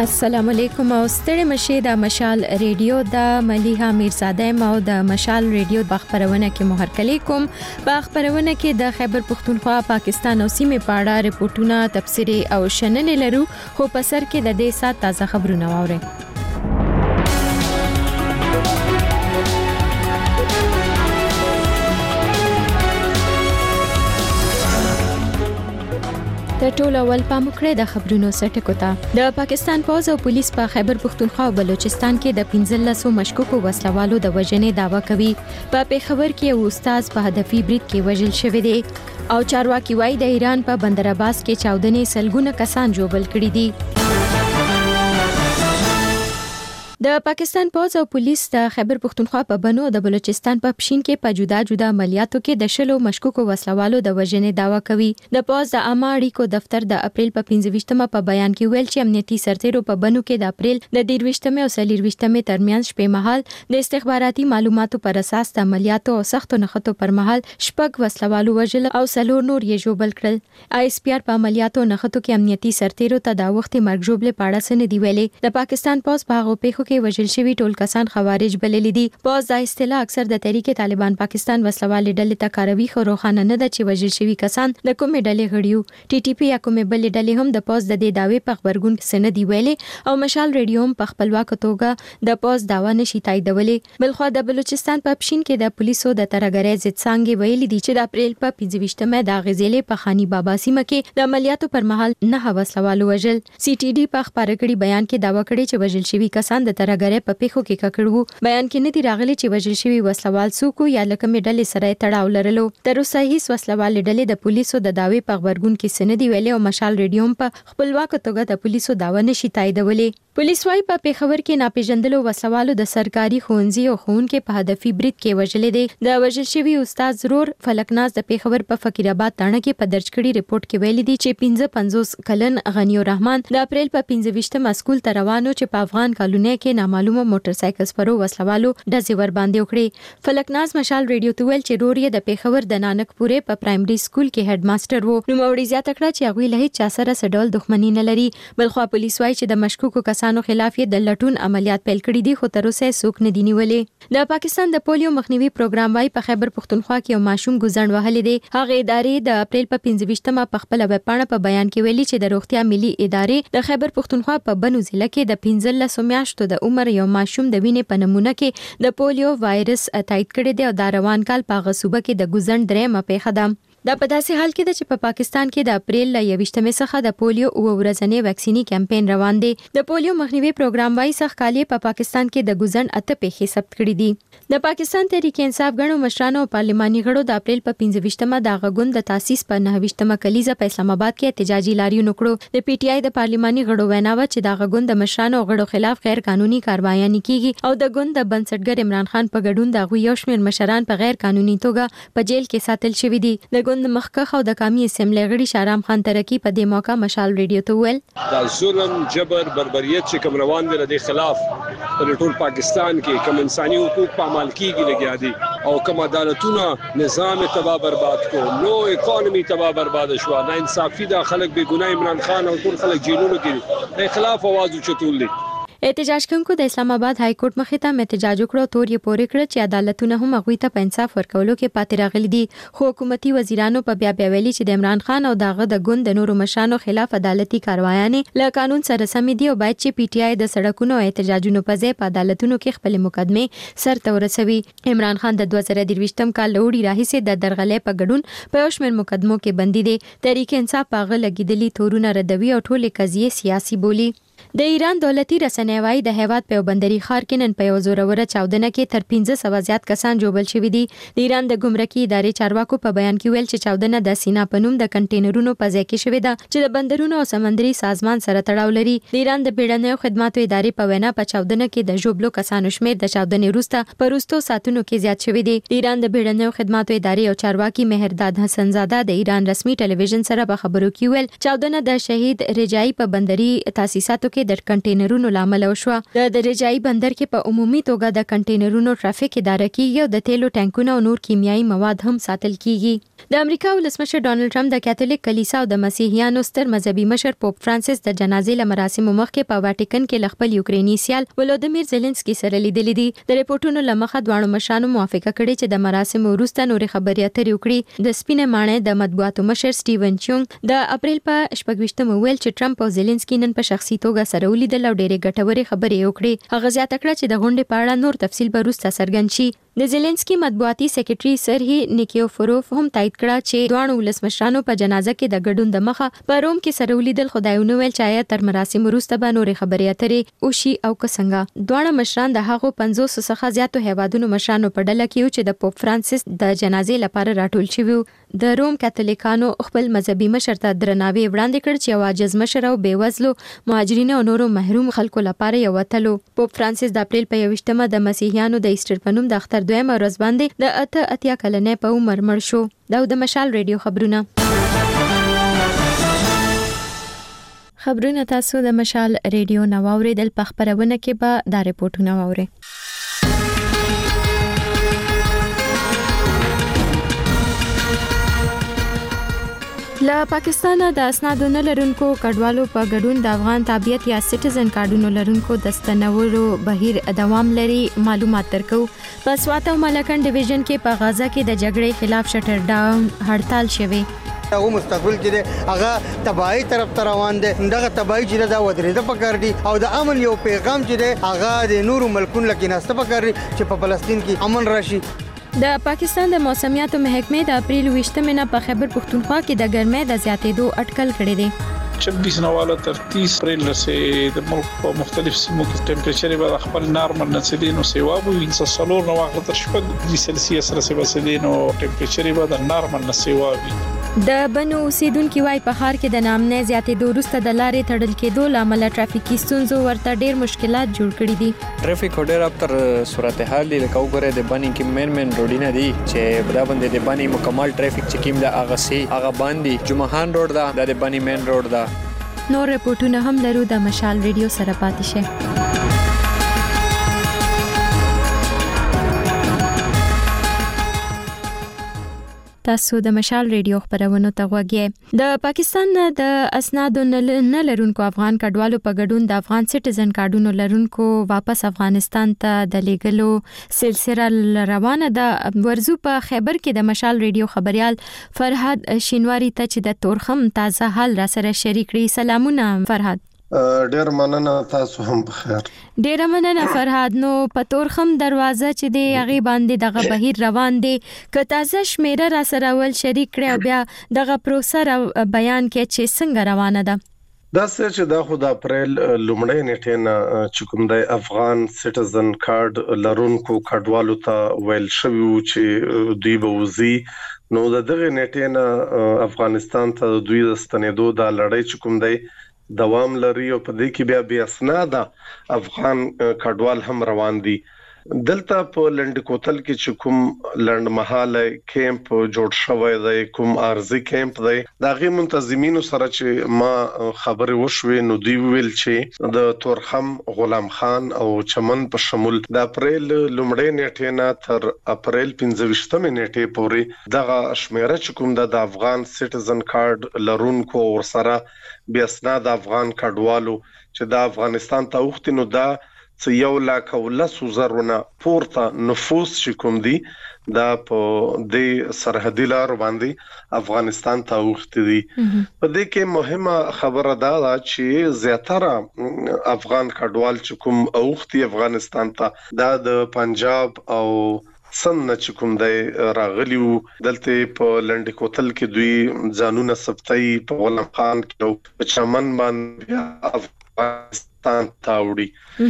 السلام علیکم او ستړي مشه د مشال ریډیو د ملیحه میرزاده مو د مشال ریډیو د خبرونه کې مهرکلی کوم په خبرونه کې د خیبر پختونخوا پاکستان او سیمې په اړه ریپورتونه تفسیری او شننې لرو خو په سر کې د دې سات تازه خبرونه واورئ. د ټولو اول پام وکړئ د خبرونو سرټکو ته. د پاکستان پوځ او پولیس په خیبر پختونخوا او بلوچستان کې د 15 مشکوکو وسلوالو د وژنې دعوا کوي. په پیښور کې یو استاد په هدفي برید کې وژل شوی دی او چارواکي وايي د ایران په بندر عباس کې چاودنې سلګونه کسان جوړ کړي دي. د پاکستان پوځ او پولیس د خیبر پختونخوا په بنو او د بلوچستان په پښین کې په جدا جدا عملیاتو کې د شلو مشکوکو وسلوالو د وژنې دعوا کوي. د پوځ د عامه اړیکو دفتر د اپریل په 15مه په بیان کې ویل چې امنیتي سرتیرو په بنو کې د اپریل د 23مه او 24مه ترمنځ شپې مهال د استخباراتي معلوماتو پر اساس د عملیاتو او سختو نښتو پر مهال شپږ وسلوالو وژل او څلور نور یې ژوبل کړل. آی اس پی آر په عملیاتو نښتو کې امنیتي سرتیرو ته د وخت مرګ ژوبل پاړه سن دی ویلې. د پاکستان پوځ په هغه پیښو وژل شوی ټول کسان خوارج بللی دي. پوځ د اصطلاح اکثر د تحریک طالبان پاکستان وسلوال ډلې ته کاروي خو روښانه نه ده چې وژل شوی کسان د کومې ډلې غړي ټي ټي پی یا کومې بلې ډلې هم د پوځ د دې داوی په خبرګون سند دی ویلې او مشال ریډیو هم په خپلواک توګه د پوځ داوا نشي تاییدولې. بلخو د بلوچستان په پښین کې د پولیسو د ترګری ضد څنګه ویلي دي چې د اپریل په 25مه د غزلې په خاني بابا سیمه کې د عملیاتو پر مهال نه وسلوال وژل. سی ټي ډي په خبرګړي بیان کې داوا کړې چې وژل شوی کسان د ترګری په پیښو کې ککړو. بیان کې نه دی راغلی چې وژل شوی وسلوال څوک یا لکه ډلې سره تړاو لرلو. تر اوسه هیڅ وسلوال ډلې د پولیسو د داوی په خبرګون کې سند دی ویلې او مشال ریډیو په خپلواک توګه د پولیسو داوا نشي تاییدولې. پولیس وايي په پیښور کې ناپېژندلو وسلوالو د سرکاري ښوونځي او ښوونکو په هدفي برید کې وژل دي. د وژل شوی استاد ضرور فلکناز د پیښور په فقیر آباد تاڼه کې په درج کړي ریپورت کې ویلي دي چې 55 کلن غنی الرحمن د اپریل په 15مه سکول ته روانو چې په افغان کالونی کې نامعلومه موټر سایکل سپرو وسلوالو ډزې ور باندې وکړي. فلکناز مشال ریډیو ته ویل چې رور یې د پیښور د نانک پورې په پرایمري سکول کې هډ ماستر وو. نو موري زیاته کړه چې هغه له هیڅ سره سډول دښمنی نه لري. بلخو پولیس وايي چې د مشکوکو کسانو خلاف یې د لټون عملیات پیل کړي دي خو تر اوسه څوک نه دی نیولې. د پاکستان د پولیو مخنیوي پروګرام وايي په خیبر پختونخوا کې یو ماشوم ګزند وهلی دی. هغه ادارې د اپریل په 25مه په خپل ویب پاڼه په بیان کې ویلي چې د روغتیا ملي ادارې د خیبر پختونخوا په بنو ضلع کې د 15 میاشتو د عمر یو ماشوم د وینې په نمونه کې د پولیو وایرس تایید کړی دی او د روان کال په غصوبه کې د ګزند درېمه پیښه ده. دا په داسې حال کې ده چې په پاکستان کې د اپریل ل 21مې څخه د پولیو او ورځنی ویکسینی کمپاین روان دی. د پولیو مخنیوي پروګرام وايي څخه کالي په پاکستان کې د ګزند اته پیښې ثبت کړې دي. د پاکستان تحریک انصاف غړو مشرانو او پارلماني غړو د اپریل په 25مه د غوند د تاسیس په 9مه کلیزه په اسلام آباد کې احتجاجي لاریون وکړو. د پی ټی آی د پارلماني غړو ویناوه چې د غوند د مشرانو او غړو خلاف غیر قانوني کاروایي کیږي او د غوند د بنسټګر عمران خان په ګډون د غوی یو شمېر مشران په غیر قانوني توګه په جیل کې ساتل شوی دي. د غوند مخکخ او د قومي اسمبلی غړي شارام خان ترکی په دې موقع مشال ریډیو ته ویل دا ظلم جبر بربریت چې کوم روان دي د خلاف په ټول پاکستان کې کوم انساني حقوق په عمل کېږي لګیا دي او کوم عدالتونه نظام تباہ برباد کو نو اکانومي تباہ برباد شو نه انصافي د خلک بے ګناه عمران خان او ټول خلک جیلونو کې د خلاف आवाज اوچتول دي. احتجاج کوونکو د اسلام آباد های کورټ مخې ته احتجاج وکړو تور یې پورې کړ چې عدالتونه هم هغوی ته په انصاف ورکولو کې پاتې راغلي دي. خو حکومتي وزیرانو په بیا ویلي چې د عمران خان او دغه د ګوند د نورو مشرانو خلاف عدالتي کاروایانې له قانون سره سم دي او باید چې پی ټی آی د سړکونو او احتجاجونو په ځای په عدالتونو کې خپل مقدمه سرته ورسوي. عمران خان د 2023م کال لوړی راهیسې د درغلې په ګډون په یو شمېر مقدمو کې بندي دي. تحریک انصاف پاغه لګیدلي تورونه ردوي او ټولې قضیې سیاسي بولی. د ایران دولتي رسنۍ وايي د هیواد په بندري ښار کې نن په یو زوروره چاودنه کې تر 1500 زیات کسان جوړل شوي دي. د ایران د ګمرکي ادارې چارواکو په بیان کې ویل چې چاودنه د سینا په نوم د کنټینرونو په ځای کې شوې ده چې د بندرونو او سمندري سازمان سره تړاو لري. د ایران د بیړنیو خدماتو ادارې په وینا په چاودنه کې د جوړلو کسانو شمېر د چاودنې وروسته په وروستو ساعتونو کې زیات شوی دی. د ایران د بیړنیو خدماتو ادارې او چارواکي مهرداد حسنزاده د ایران رسمي ټلویزیون سره په خبرو کې ویل چاودنه د شهید رجایی په بندري تاسیساتو کې د کنټینرونو لامل وشو. د درجایي بندر کې په عمومي توګه د کنټینرونو ټرافیک اداره کیږي او د تیلو ټانکونه او نور کیمیاوي مواد هم ساتل کیږي. د امریکا ولسمشر ډونالد ټرمپ د کاتولیک کلیسا او د مسیحیانو ستر مذهبي مشر پوپ فرانسیس د جنازې له مراسمو مخکې په واټیکن کې خپل یوکرینی سیال ولودیمیر زيلنسکي سره لیدلې دي. د ریپورتونو لمخه دواړو مشرانو موافقه کړې چې د مراسمو وروسته نورې خبرې اترې وکړي. د سپینه ماڼۍ د مطبوعاتو مشر سټیون چونګ د اپریل په 28 ویل چې ټرمپ او زيلنسکي نن په شخصي توګه سره ولیدل او ډېرې ګټورې خبرې وکړې. هغه زیاته کړه چې د غونډې په اړه نور تفصیل به وروسته څرګند شي. د زيلنسکي مطبوعاتي سیکریټري سرهی نیکیوفوروف هم تایید کړه چې دوه ولسمشرانو په جنازه کې د ګډون د مخه په روم کې سره ولیدل. خدایونه ویل چې آیا تر مراسم وروسته به نورې خبرې اترې وشي او څنګه. دوه مشران د هغو 50 څخه زیاتو هیوادونو مشرانو په ډله کې چې د پوپ فرانسیس د جنازې لپاره راټول شوی. د روم کاتولیکانو خپل مذهبي مشر ته درناوی وړاندې کړ چې عاجز مشر او بیوزلو مهاجرینو او نورو محروم خلکو لپاره یو وتلو. پوپ فرانسیس د اپریل په 28مه د مسیحیانو د ایسټر په نوم د اختر دویمه ورځ باندې د 88 کلنې په عمر مړ شو. دا د مشال ریډیو خبرونه تاسو د مشال ریډیو نو اوریدل په خبرونه کې به دا ریپورتونه واوري. له پاکستان د اسنادو نه لرونکو کډوالو په ګډون د افغان تابعیت یا سټیزن کارډونو لرونکو د ستنولو بهیر دوام لري. معلومات درکو. په سوات او ملکن ډیویژن کې په غزا کې د جګړې خلاف شټر ډاون هړتال شوی. او مستقبل چې هغه تباہی طرف ته روان دي. دغه تباہی چې دا ودرېده پکار دي او د امن یو پیغام چې هغه د نورو ملکونو لکه ناسته پکار دي چې په فلسطین کې امن راشي. د پاکستان د موسمیاتو محکمې د اپریل 28 نه په خیبر پختونخوا کې د ګرمۍ د زیاتېدو اټکل کړی دی. 26 نواله تر 30 اپریل رسې د ملک په مختلف سیمو کې ټمپریچر به خپل نارمل نسلینو سیوا وي. انسانسالور نو وخت تر 10 ډیګري سلسیس رسې وسلینو ټمپریچر به د نارمل نسیوا وي. د بنو اوسیدونکو وايي په ښار کې د نامنه زیاتېدو وروسته د لارې تړل کېدو لامل ټرافیکي ستونزو ورته ډېر مشکلات جوړ کړي دي. ټرافیک ډېر اکتر صورتحال دی. لکه وګوره د بانی کې مین روډونه دي چې بدا باندې د بانی مکمل ټرافیک چې کیم د اغه سي هغه باندې جمعهان روډ دا د بانی مین روډ دا. نور رپورټونه هم لرو د مشال ریډیو سره پاتې شه. تاسو د مشال ریډیو خبرونه ته غوږی. د پاکستان د اسنادو نه لرونکو افغان کډوالو په ګډون د افغان سټیزن کارډونو لرونکو واپس افغانستان ته د لیږلو سلسله روانه ده. ورزو په خیبر کې د مشال ریډیو خبريال فرهاد شینواری ته چې د تورخم تازه حال را سره شریک کړي. سلامونه فرهاد. ډیر مننه، تاسو هم بخیر. ډیر مننه فرهاد. نو په تورخم دروازه چې دی هغه باندې دغه بهیر روان دی که تازه شمیره را سره ول شریک کړي بیا دغه پروسه بیان کې چې څنګه روانه ده. دا چې دا خو د اپریل لومړی نیټه نه چې کوم د افغان سټیزن کارت لرونکو کډوالو ته ویل شوی چې دوی به وزي. نو دغه نیټه نه افغانستان ته دوی د ستنېدو د لړۍ چې کوم دی دوام لري او په دې کې بیا اسناد افغان کډوال هم روان دي. دلته په لند کوتل کې چې کوم لند محاله کیمپ جوړ شوی دی، کوم ارزي کیمپ دی، دغه منتظمینو سره چې ما خبرې وشوې نو دی ویل چې د تورخم، غلام خان او چمن په شمول د اپریل لومړی نیټه نه تر اپریل 15 نیټه پورې دغه شمیره چې کوم د افغان سټیزن کارت لرونکو ور سره بیا اسناد افغان کډوالو چې د افغانستان ته وختي نو دا څه 1,10,000 پورته نفوس چې کوم دي دا په د سرحدي لار باندې افغانستان ته وختي دي. په دې کې مهمه خبره ده چې زیاتره افغان کډوال چې کوم وختي افغانستان ته دا د پنجاب او سند چې کوم دی راغلیو. دلته په لند کوتل کې دوی ځانونه سپتای په غلام خان کې په چمن باندې افغانستان تاوړي.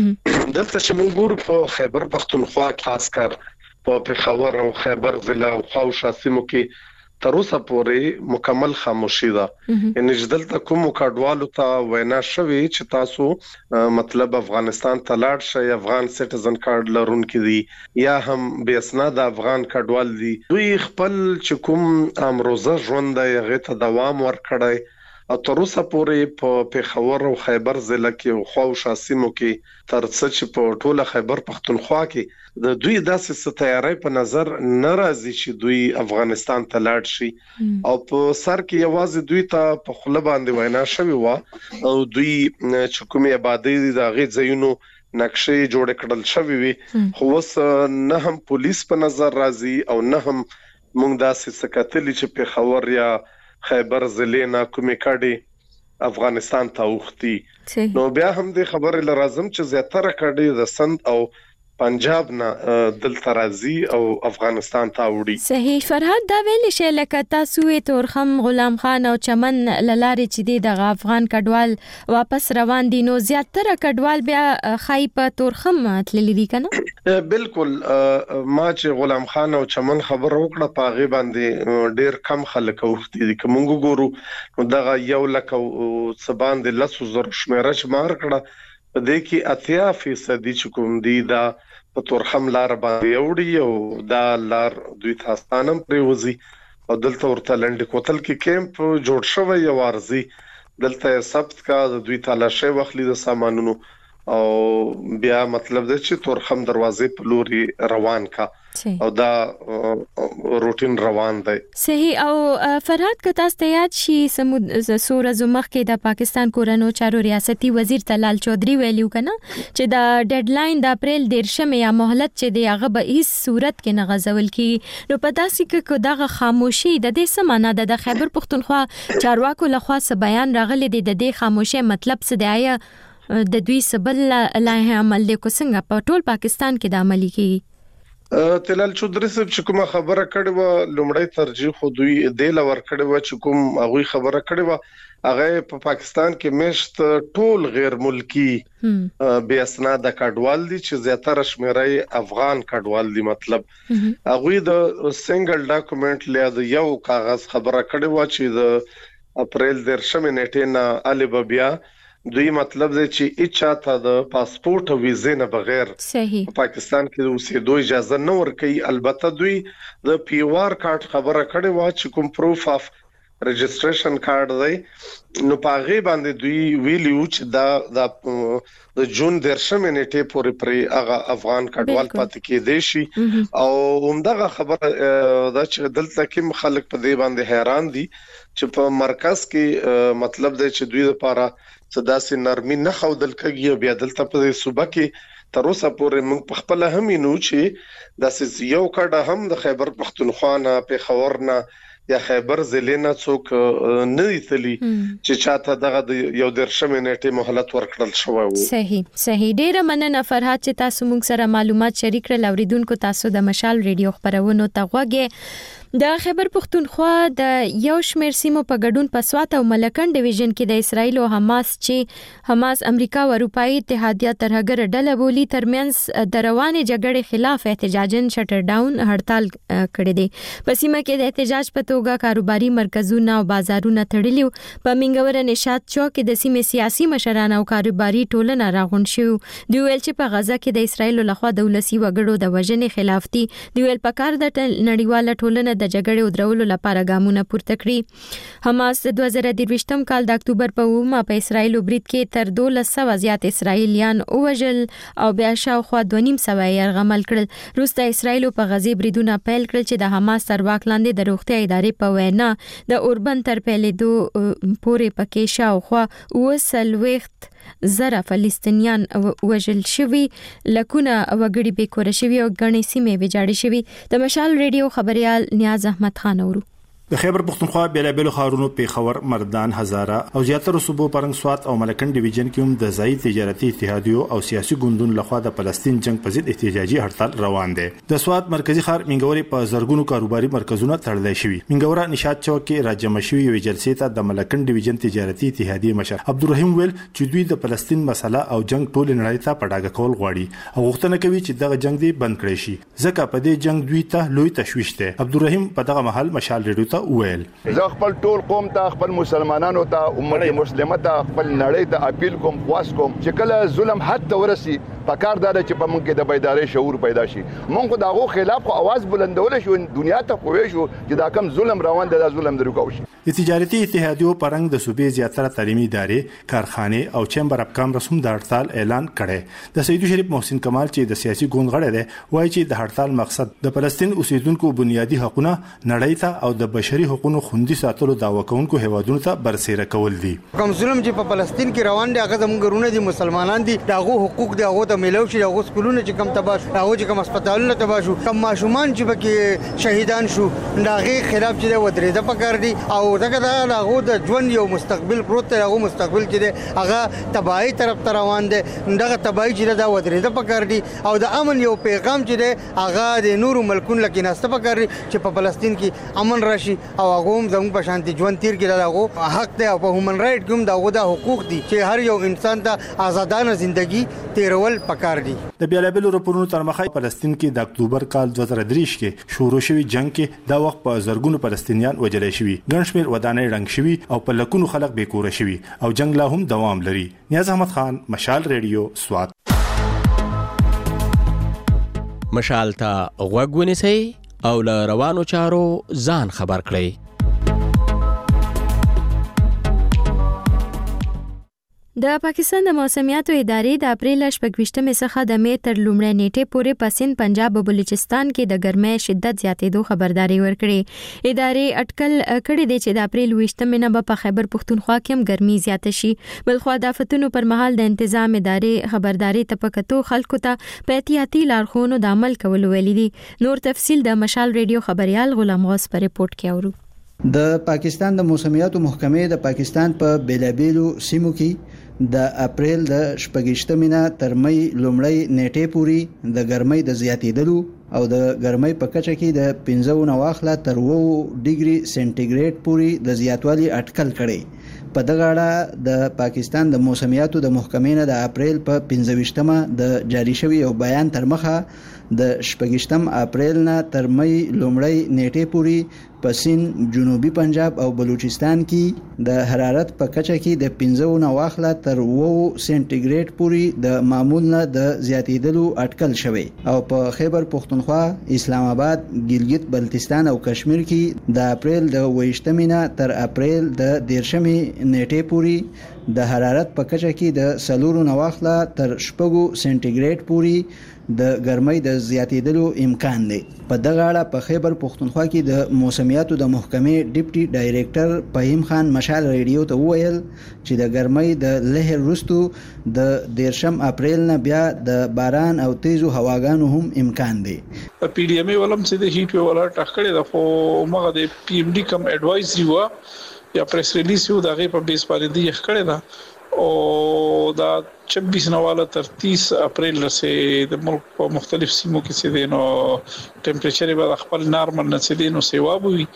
دلته چې موږ ګورو په خیبر پختونخوا خاص کر په پېښور او خیبر ضلع او خاوشا سیمو کې تر اوسه پورې مکمل خاموشي ده. یعنی دلته کوم کډوالو ته وینا شوی چې تاسو مطلب افغانستان ته لاړ شئ، افغان سټیزن کارت لرونکي دي یا هم بے اسناد افغان کډوال دي، دوی خپل چې کوم امروزه ژوند دی هغه ته دوام ورکړي او تر اوسه پورې په پیښور او خیبر ضلع کې خو او شاسمو کې تر څه چې په ټوله خیبر پختونخوا کې د دوی داسې تیاری په نظر ناراضي چې دوی افغانستان ته لاړ شي او په سر کې یوازې دوی ته په خله باندې وینا شوی و او دوی چې کومه آبادی د غي ځایونو نقشې جوړ کړل شوی وي خو اوس نه هم پولیس په نظر راځي او نه هم موږ داسې سکتلی چې په خبر یا خیبر ضلع نه کومې کډي افغانستان ته وختي نو بیا هم د خبرې لازم چې زیاتره کډي د سند او پنجاب نه دلته راځي او افغانستان ته وړي. صحیح فرهاد دا ویل شي لکه تاسو تورخم غلام خان او چمن للارې چې د افغان کډوال واپس روان دي نو زیاتره کډوال بیا خای په تورخم تللی دي کنه؟ بالکل ما چې غلام خان او چمن خبر وکړه په غي باندې ډیر کم خلک وختي دي کوم ګورو نو دغه 1,00,000 باندې 10,000 شمیره شمار کړه په دې کې 80% چې کوم دي دا په تورخم لار باندې وړي او دا لار دوی تاستانم پریوزي او دلته ورته لنډ کوتل کې کیمپ جوړ شوی یو ارزي دلته سبت کا دوی تلاشي وخلی د سامانونو او بیا مطلب دا چې تورخم دروازې په لوري روان کا او دا روټین روان دی. صحیح او فرهاد که تاسو ته یاد شي سوره زمخ کې د پاکستان کورونو چارو ریاستي وزیر تلال چودري ویلو کنه چې دا ډیډلاین د اپریل 13 یا مهلت چې دی هغه به هیڅ صورت کې نه غځول کی نو پتا سي کې دغه خاموشي د دې سمانه د خیبر پختونخوا چارواکو لخوا څه بیان راغلي د دې خاموشي مطلب څه دی د دوی سبل لایحه عمل د کو څنګه په ټول پاکستان کې د عملي کی تلال چودري صاحب چې کومه خبره کړې و لومړی ترجیح خو دوی د لور کړې و چې کوم هغه خبره کړې و هغه په پاکستان کې مشت ټول غیر ملکی بے اسناد کډوال دي چې زیاتره شمیره افغان کډوال دي مطلب هغه د سنگل ډاکومنٹ لید یو کاغذ خبره کړې و چې د اپریل 13 نیټه نه البابیا دوی مطلب دی چې اچا ته د پاسپورت او ویزې نه بغیر صحیح پاکستان کې اوسېدو اجازه نه ورکوي البته دوی د پی او آر کارت خبره کړې و چې کوم پروف اف رجستریشن کارت دی نو پاغه باندې دوی ویلیو چې د جون 13 نیټه پورې پرې هغه افغان کډوال پاتې کېدې شي او همدغه خبره دا چې دلته کې خلک په دې باندې حیران دي چې په مرکز کې مطلب دی چې دوی لپاره صداسي نرمي نه خودل کېږي بیا دلته په صوبه کې تر اوسه پورې موږ په خپل هم نو چې د یو کډه هم د خیبر پختونخوا نه پیښور نه یا خیبر ضلع نه څوک نه دي چې چاته دغه یو 13 نیټه مهلت ورکړل شوی وو. صحیح ډیره مننه فرهاد چې تاسو موږ سره معلومات شریک کړل اوریدونکو تاسو د مشال ریډیو خبرونو ته غوږی د خیبر پختونخوا د یو شمیر سیمو په ګډون په سوات او ملکن ډیویژن کې د اسرایل او حماس امریکا او اروپאי اتحادیه ترهګر ډله بولی ترمنځ د روانې جګړې خلاف احتجاجن شټر ډاون هړتال کړی دی. په سیمه کې د احتجاج په توګه کاروباري مرکزونه او بازارونه تړلي په منګور نشاط چوک کې د سیمې سیاسي مشران او کاروباري ټولنه راغون شو. دی ویل چې په غزا کې د اسرایل لخوا د ولسی وګړو د وژنې خلاف دي. دی ویل په کار د نړیواله ټولنه د جګړې او درولو لپاره ګامونه پورته کړي. حماس د 2023م کال د اکتوبر په 9 په اسرایل برید کې تر 1200 زیات اسرایلیان اوجل او بیا شاوخوا 2.5 یرغمل کړل. وروسته اسرایل په غزي بریدونه پیل کړل چې د حماس تر واک لاندې د روغتیا ادارې په وینا د اوربن تر پیلېدو پورې پکې شاوخوا 2.5 زره فلسطینیان وژل شوي لکونه وګړي بیکوره شوي او غني سیمې ویجاړې شوي. د مشال ریډیو خبريال نیاز احمد خان اورو د خیبر پختونخوا بیلابل خارونو پیښور مردان هزاره او زیاتره صوبو پرنګ سوات او ملکن ډیویژن کې هم د ځای تجارتي اتحادیو او سیاسي ګوندونو لخوا د فلسطین جنگ په ضد احتجاجي هړتال روان دي. د سوات مرکزی ښار منګوري په زرګونو کاروباري مرکزونه تړل شوي. منګورا نشاط چوک کې راجم شوی وی جلسې ته د ملکن ډیویژن تجارتي اتحادیه مشر عبدالرحیم ویل چې دوی د فلسطین مسله او جنگ ټول نړۍ ته پډاګه کول غواړي او غوښتنه کوي چې دغه جنگ دی بند کړي شي ځکه په دې جنگ دوی ته لوی تشویش ده. عبدالرحیم په دغه محل مشال ریډیو ویل زه خپل ټول قوم ته خپل مسلمانانو ته امت مسلمه ته خپل نړۍ ته اپیل کوم خواست کوم چې کله ظلم حد ته ورسي پکار دا چې په موږ کې د بیداری شعور پیدا شي موږ دغه خلاف اواز بلندول شو دنیا ته خوې شو چې دا کم ظلم روان دی دا ظلم درو شي تجارتي اتحادیو پرنګ د صوبې زیاتره تعلیمي ادارې کارخانه او چیمبر اف کامرس هم د هړتال اعلان کړي د سید شریف محسن کمال چې د سیاسي ګوند غړی دی وایي چې د هړتال مقصد د فلسطین اوسیدونکو بنیادی حقوقونه نړۍ ته او د بشري حقوقو خوندي ساتلو دعوا کوونکو هیوادونو ته برسېره کول دي کوم ظلم چې په فلسطین کې روان دي هغه زموږ ورونه دي مسلمانان دي دغه حقوق دي هغه ته ملو شي هغه سکولونه چې کم تباش هغه چې کم هسپتالونه تباش کم ماشومان چې پکې شهیدان شو دغه خلاف چې ودرېده پکار دي او دغه هغه د ژوند یو مستقبل پروت دی هغه مستقبل چې هغه تباہی طرف ته روان دي دغه تباہی چې دا ودرېده پکار دي او د امن یو پیغام چې هغه د نورو ملکونو لکه نسته پکار دي چې په فلسطین کې امن راشي او هغه هم زموږ په شانتي ژوند تیر کې دغه حق دی او په هیومن رائټ کوم دغه حقوق دي چې هر یو انسان ته آزادانه ژوندۍ تیرول پکار دي د بیلابل رپورټونو تر مخه فلسطین کې د اکتوبر کال 2023 کې شروع شوی جنگ کې دا وخت په زرګونو فلسطینیان وژل شوي ګڼ شمېر ودانۍ رنګ شوي او په لکونو خلک بې کوره شوي او جنگ لا هم دوام لري نیاز احمد خان مشال ریډیو سوات مشال ته غوږ ونیسئ او له روانو چارو ځان خبر کړئ د پاکستان د موسمیاتو ادارې د اپریل 28 څخه د می تر لومړۍ نیټې پورې په سند پنجاب او بلوچستان کې د ګرمۍ شدت زیاتېدو خبرداري ورکړې ادارې اټکل کړی دی چې د اپریل 28 نه په خیبر پښتونخوا کې هم ګرمي زیاته شي بلخو د آفتونو پر مهال د تنظیم ادارې خبرداري تپکتو خلکو ته په احتیاطي لارښوونو د عمل کولو ویلي دي نور تفصیل د مشال ریډیو خبريال غلام غوث پر ریپورت کې اورو د پاکستان د موسمیاتو محکمې د پاکستان په بیلابیلو سیمو کې د اپریل د 28 نه تر می لومړۍ نیټې پورې د ګرمۍ د زیاتېدلو او د ګرمۍ په کچه کې د 15 نه واخله تر 2 ډیګري سنټیګریډ پورې د زیاتوالي اټکل کړي په دغه اړه د پاکستان د موسمیاتو د محکمې نه د اپریل په 15مه د جاری شوی یو بیان تر مخه د 28 اپریل نه تر می لومړۍ نیټې پورې په سند جنوبي پنجاب او بلوچستان کې د حرارت په کچه کې د 15 نه واخله تر 2 سنټیګریډ پورې د معمول نه د زیاتېدلو اټکل شوی او په خیبر پښتونخوا اسلام آباد ګلګت بلتستان او کشمیر کې د اپریل د 28 نه تر اپریل د 13 نیټې پورې د حرارت په کچه کې د 4 نه واخله تر 6 سنټیګریډ پورې د ګرمۍ د زیاتېدلو امکان دی په دغه اړه په خیبر پښتونخوا کې د موسمیاتو د محکمې ډیپټي ډایریکټر فهیم خان مشال ریډیو ته وویل چې د ګرمۍ د لهر وروسته د 13 اپریل نه بیا د باران او تیزو هواګانو هم امکان دی پی ډی ایم ولم چې د هیټ ویو الرټ کړی د خو مغه د پی ایم ډی کم ایڈوایزري و یا پریس ریلیز یو دغه په بیس باندې دی کړی دا او دا 26 نواله تر 30 اپریل لسه د ملک په مختلف سیمو کې سي دي نو ټمپریچر به خپل نارمل نه سي دي نو سیوا وي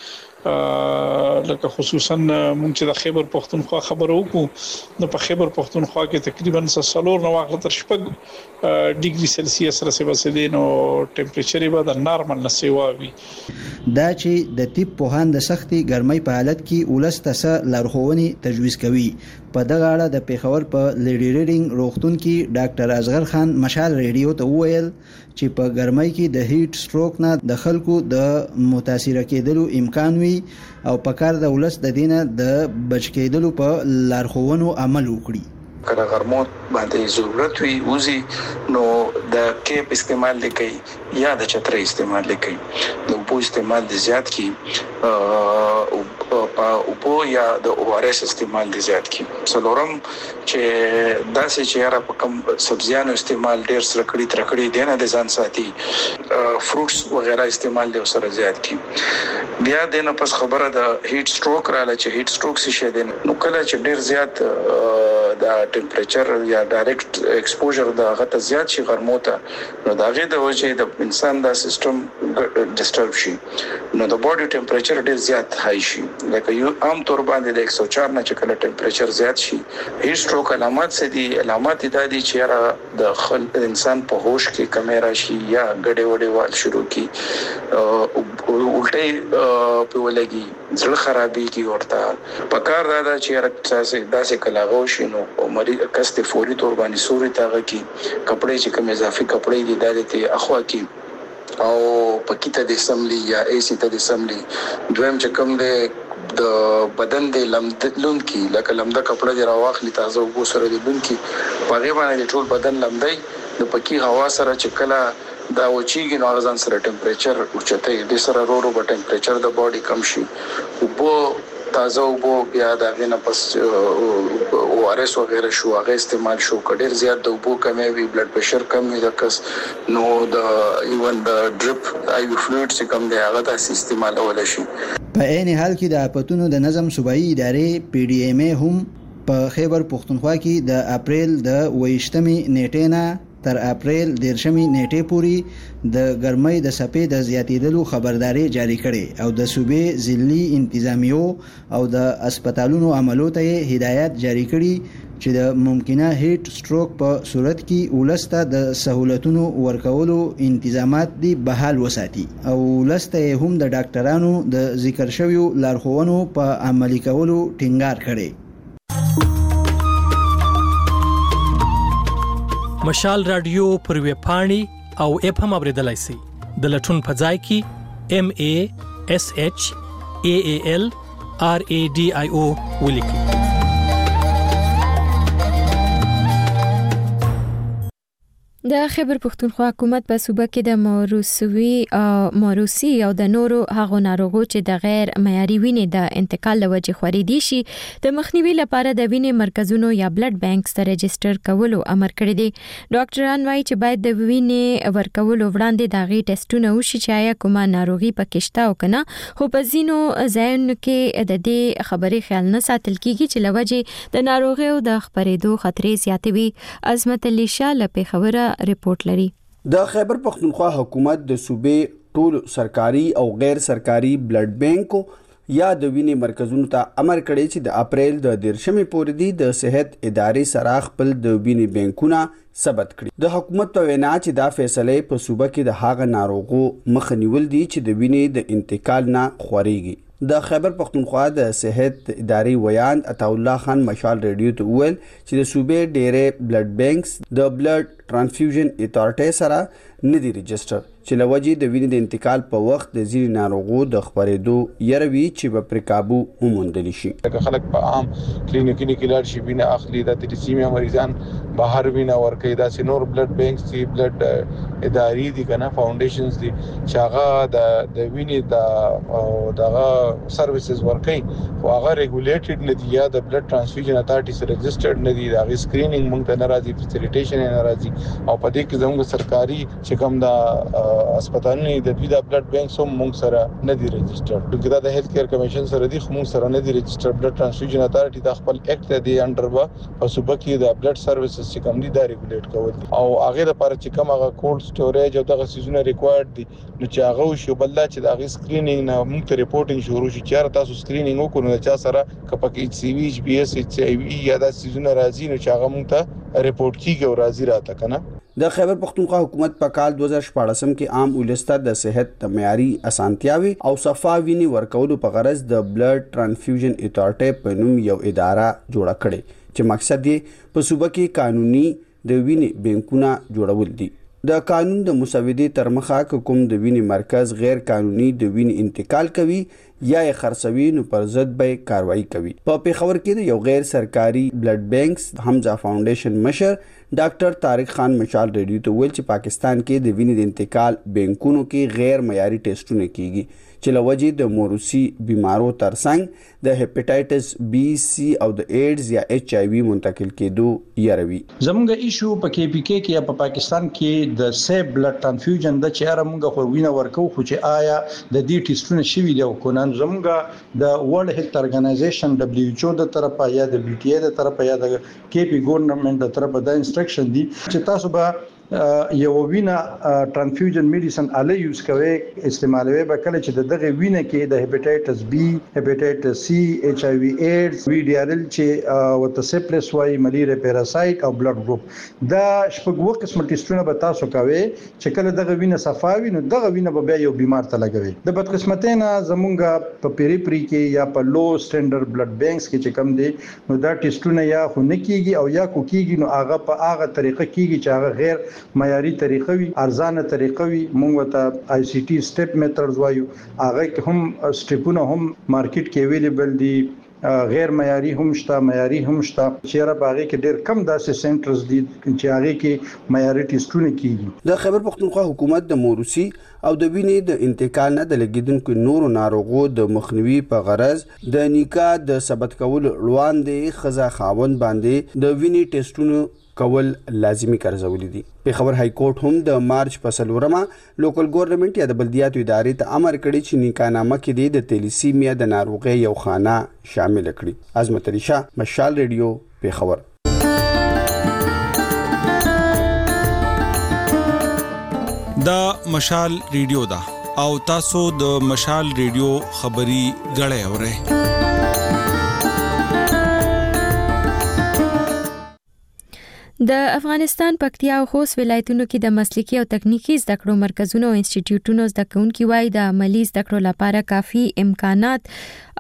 لکه خصوصا مونږ چې د خیبر پښتونخوا خبرو وکړو نو په خیبر پښتونخوا کې تقریبا 4 نه واخله تر 6 ډیګري سلسیس رسیدي نو ټمپریچر به د نارمل نه سیوا وي دا چې د طب پوهان د سختي ګرمۍ په حالت کې ولستسه لارښوونې تجویز کوي په دغه اړه د پیښور په لیډي ریډینګ روغتون کې ډاکټر اصغر خان مشال ریډیو ته وویل چې په ګرمۍ کې د هیټ سټروک نه د خلکو د متاثر کېدلو امکان وي او په کار د ولس د دینه د بچ کېدلو په لارښوونو عمل وکړي کله غرموت باندې ضرورت وي وزي نو د کیپ استعمال لیکي یا د چترې استعمال لیکي د اوبو استعمال د زیات کی او یا د او ار اس استعمال د زیات کی څلورم چې داسې چې را په کم سبزیانو استعمال ډیر سره کړی دینه د ځان ساتي فروټس وغیرہ استعمال له سره زیات کی بیا دنه پس خبره د هیټ سټروک رااله چې هیټ سټروک څه دي نو کله چې ډیر زیات د ټمپریچر یا ډایرکټ ایکسپوژر د غته زیات شي غرموته نو دا غي د وجه د انسان د سیستم ډیسټرب شي نو د باډي ټمپریچر ډیر زیات هاي شي لکه یو عام طور باندې د 104 نه چې کله ټمپریچر زیات شي هیټ سټروک علامات څه دي علامات د دې چې د خل انسان په هوش کې کمیرا شي یا ګډه وډه وال شروع کی الټي په ولګي زړه خرابي کی ورته پکار دا چې داسې کلاغو شي نو او مریض کس ته فوري تور باندې سوري تاغه کی کپڑے چې کوم اضافي کپڑے دي دالته اخوا کی او پکیته د سملی یا ایسی ته د سملی دویم چې کوم د بدن د لمدلون کی لکه لمده کپڑا دی راواخلی تازه وګو سره د لون کی پغه باندې ټول بدن لمدای د پکی هوا سره چې کله دا وچیږي نو غزان سره ټمپریچر اوچته د سره ورو په ټمپریچر د باډي کم شي او بو تازه وګو بیا دا غنه پس او ارس وغیرہ شو هغه استعمال شو کډیر زیات د وګو کمې وی بلډ پريشر کم وي د کس نو د ایون د ډریپ آی وی فلویډ چې کم دی هغه د استعمال اول شي. په عین حال کې د اپتونو د نظم صوبایي ادارې پی ډی ایم ای هم په خیبر پختونخوا کې د اپریل د 28مې نیټې نه تر اپریل 13مې نیټې پورې د ګرمۍ د سپې د زیاتېدلو خبرداري جاری کړي او د صوبې ضلعي انتظامیو او د هسپتالونو عملو ته هدایت جاری کړي چې د ممکنه هیټ سټروک په صورت کې ولسته د سہولتونو ورکولو انتظامات دی بحال وساتي او ولسته هم د ډاکټرانو د ذکر شویو لارښوونو په عملي کولو ټینګار کړي. مشال رادیو پر ویب پاڼې او اپ هم اوریدلای شئ. د لټون په ځای کې MASHALRADIO ولیکئ. د خیبر پختونخوا حکومت په صوبه کې د موروثي او د نورو هغو ناروغو چې د غیر معیاري وینې د انتقال لوجه خوريدي شي د مخنیوي لپاره د وینې مرکزونو یا بلډ بانکس ته رجستر کولو امر کړی دی. ډاکټران وايي چې باید د وینې ورکولو وړاندې د غي ټیسټونه وشي چې آیا کومه ناروغي پکې شته او کنه، خو په ځینو ځایونو کې د دې خبرې خیال نه ساتل کیږي چې لوجه د ناروغي او د خپرېدو خطرې زیاتوي. عظمت علي شاه له پیښوره ریپورت لري. د خیبر پختونخوا حکومت د صوبې ټول سرکاري او غیر سرکاري بلډ بانکو یا د وینې مرکزونو ته امر کړی چې د اپریل د 13مې پورې دی د صحت ادارې سره خپل د وینې بانکونه ثبت کړي. د حکومت په وینا چې دا فیصله په صوبه کې د هاغه ناروغو مخه نیول دي چې د وینې د انتقال نه خوريږي. د خیبر پختونخوا د صحت ادارې ویان عطا الله خان مشال ریډیو ته وویل چې د صوبې ډېرې بلډ بانکس د بلډ ټرانسفیوژن اتارټي سره نه دي رجستر چې لوجه د وینې د انتقال په وخت د ځینې ناروغو د خپرېدو يروي چې په پرکابو وموندل شي. خلک په عام کلینیکونو کې لاړ شي وینه اخلي د تلیسیمیا مریضان بهر وینه ورکوي دا سينور بلډ بانکس دي بلډ ادارې دي کنه فاونډیشنز دي چې هغه د وینې دغه سرویسز ورکوي خو هغه ریګولیټډ نه دي یا د بلډ ټرانسفیوژن اتارټي سره رجسترډ نه دي دا سکرینینګ مونږ ته ناراضي فیسیلیټیشن ناراضي او په دې کې زموږ سرکاري چې کوم دا هسپتالونه د دوی د بلډ بانک سم مونږ سره نه دي رجسترډ دغه د هیلث کیر کمیشن سره دي خو مونږ سره نه دي رجسترډ بلډ ټرانسفیوژن اتارټي د خپل اکټ دی انډر په صوبه کې د بلډ سرویسز چې کوم دي دا ریګولیټ کول او هغه لپاره چې کوم هغه کولډ سټوریج او دغه سيزونه ریکوایرډ دي نو چې هغه شو بل چې د هغه سکرینینګ نه مونږ ته ریپورټینګ شروع شي چې تاسو سکرینینګ وکړو نو چې سره کپک ایچ سی وی ایچ پی اس ایچ ای وی یا د سيزونه راځي نو چې هغه مونږ ته ریپورټ کیږي او راځي راته کنه. د خیبر پختونخوا حکومت په کال 2014 کې عام ولسته د صحت د معیاري اسانتیاوي او صفا ویني ورکولو په غرض د بلډ ټرانسفیوژن اتارټي په نوم یو اداره جوړه کړې چې مقصد یې په صوبه کې قانوني د ویني بانکونه جوړول دي. د قانون د مسودې تر مخه کوم د ویني مرکز غیر قانوني د ویني انتقال کوي یا یې خرڅوي نو پر ضد به کاروایی کوي. په پیښور کې د یو غیر سرکاري بلډ بانکس حمزه فاونډیشن مشر ډاکټر طارق خان مشال ریډیو ته ویل چې پاکستان کې د وینې د انتقال بانکونو کې غیر معیاري ټیسټونه کیږي چې لوجه د موروثي بیمارو ترڅنګ د هپاتایټس بی سی او د ایډز یا ایچ ای وی منتقل کېدو یاروي. زموږ ایشو په کې پی کې یا په پاکستان کې د سیب بلډ ټرانسفیوژن د چیرې موږ خو وینه ورکو خو چې آیا د دې ټیسټونه شوي دی او کنه زموږ د ورلد هیلث ارګنایزیشن دبليو ایچ او د طرفه یا د بي ټي اي د طرفه یا د کې پی ګورنمنت د طرفه د انسټرکشن دي چې تاسو به یو وینه ټرانسفیوژن میډیسن اله یوز کوي استعمالوي به کله چې دغه وینه کې د هپاتایټس بی هپاتایټس سی ایچ آی وی ایډز وی ډی ار ال چې وته سپلس وای ملیریا پیراسایت او بلډ ګروپ دا شپږ قسم ټیسټونه به تاسو کوي چې کله دغه وینه صفاوي نو دغه وینه به بیا یو بیمار ته لګوي د بدقسمتۍ نه زمونږ په پیریپری کې یا په لو سټانډرډ بلډ بانکس کې چې کم دي نو دا ټیسټونه یا خو نه کیږي او یا کو کیږي نو هغه په هغه طریقه کیږي چې هغه غیر معیاري طریقه وي ارزانه طریقه وي موږ ته آی سی ټي سټپ میتھډز وایو هغه هم سټپونه هم مارکیټ کې اویلیبل دي غیر معیاري هم شته معیاري هم شته چې را باغې کې ډېر کم داسې سنټرز دي چې هغه کې معیاري ټیسټونه کیږي د خیبر پختونخوا حکومت د موروثي او د وینې د انتقال نه د لګیدونکو نورو ناروغو د مخنیوي په غرض د نیکا د ثبت کول وړاندې خزا خاوند باندې د وینې ټیسټونو کول لازمی ګرځولې دي په خبر های کورټ هم د مارچ په سلورمه لوکل ګورنمنت یا د بلدیاتو ادارې ته امر کړی چې نیکانامه کې د تلیسیمیا د ناروغي یو خانه شامل کړي عظمت علي شاه مشال ریډیو په خبر دا مشال ریډیو دا او تاسو د مشال ریډیو خبري غړې اورئ د افغانستان پکتیا او خوست ولایتونو کې د مسلکي او تخنیکی زده کړو مرکزونو او انسټیټیوټونو زده کوونکي وایي د عملی زده کړو لپاره کافي امکانات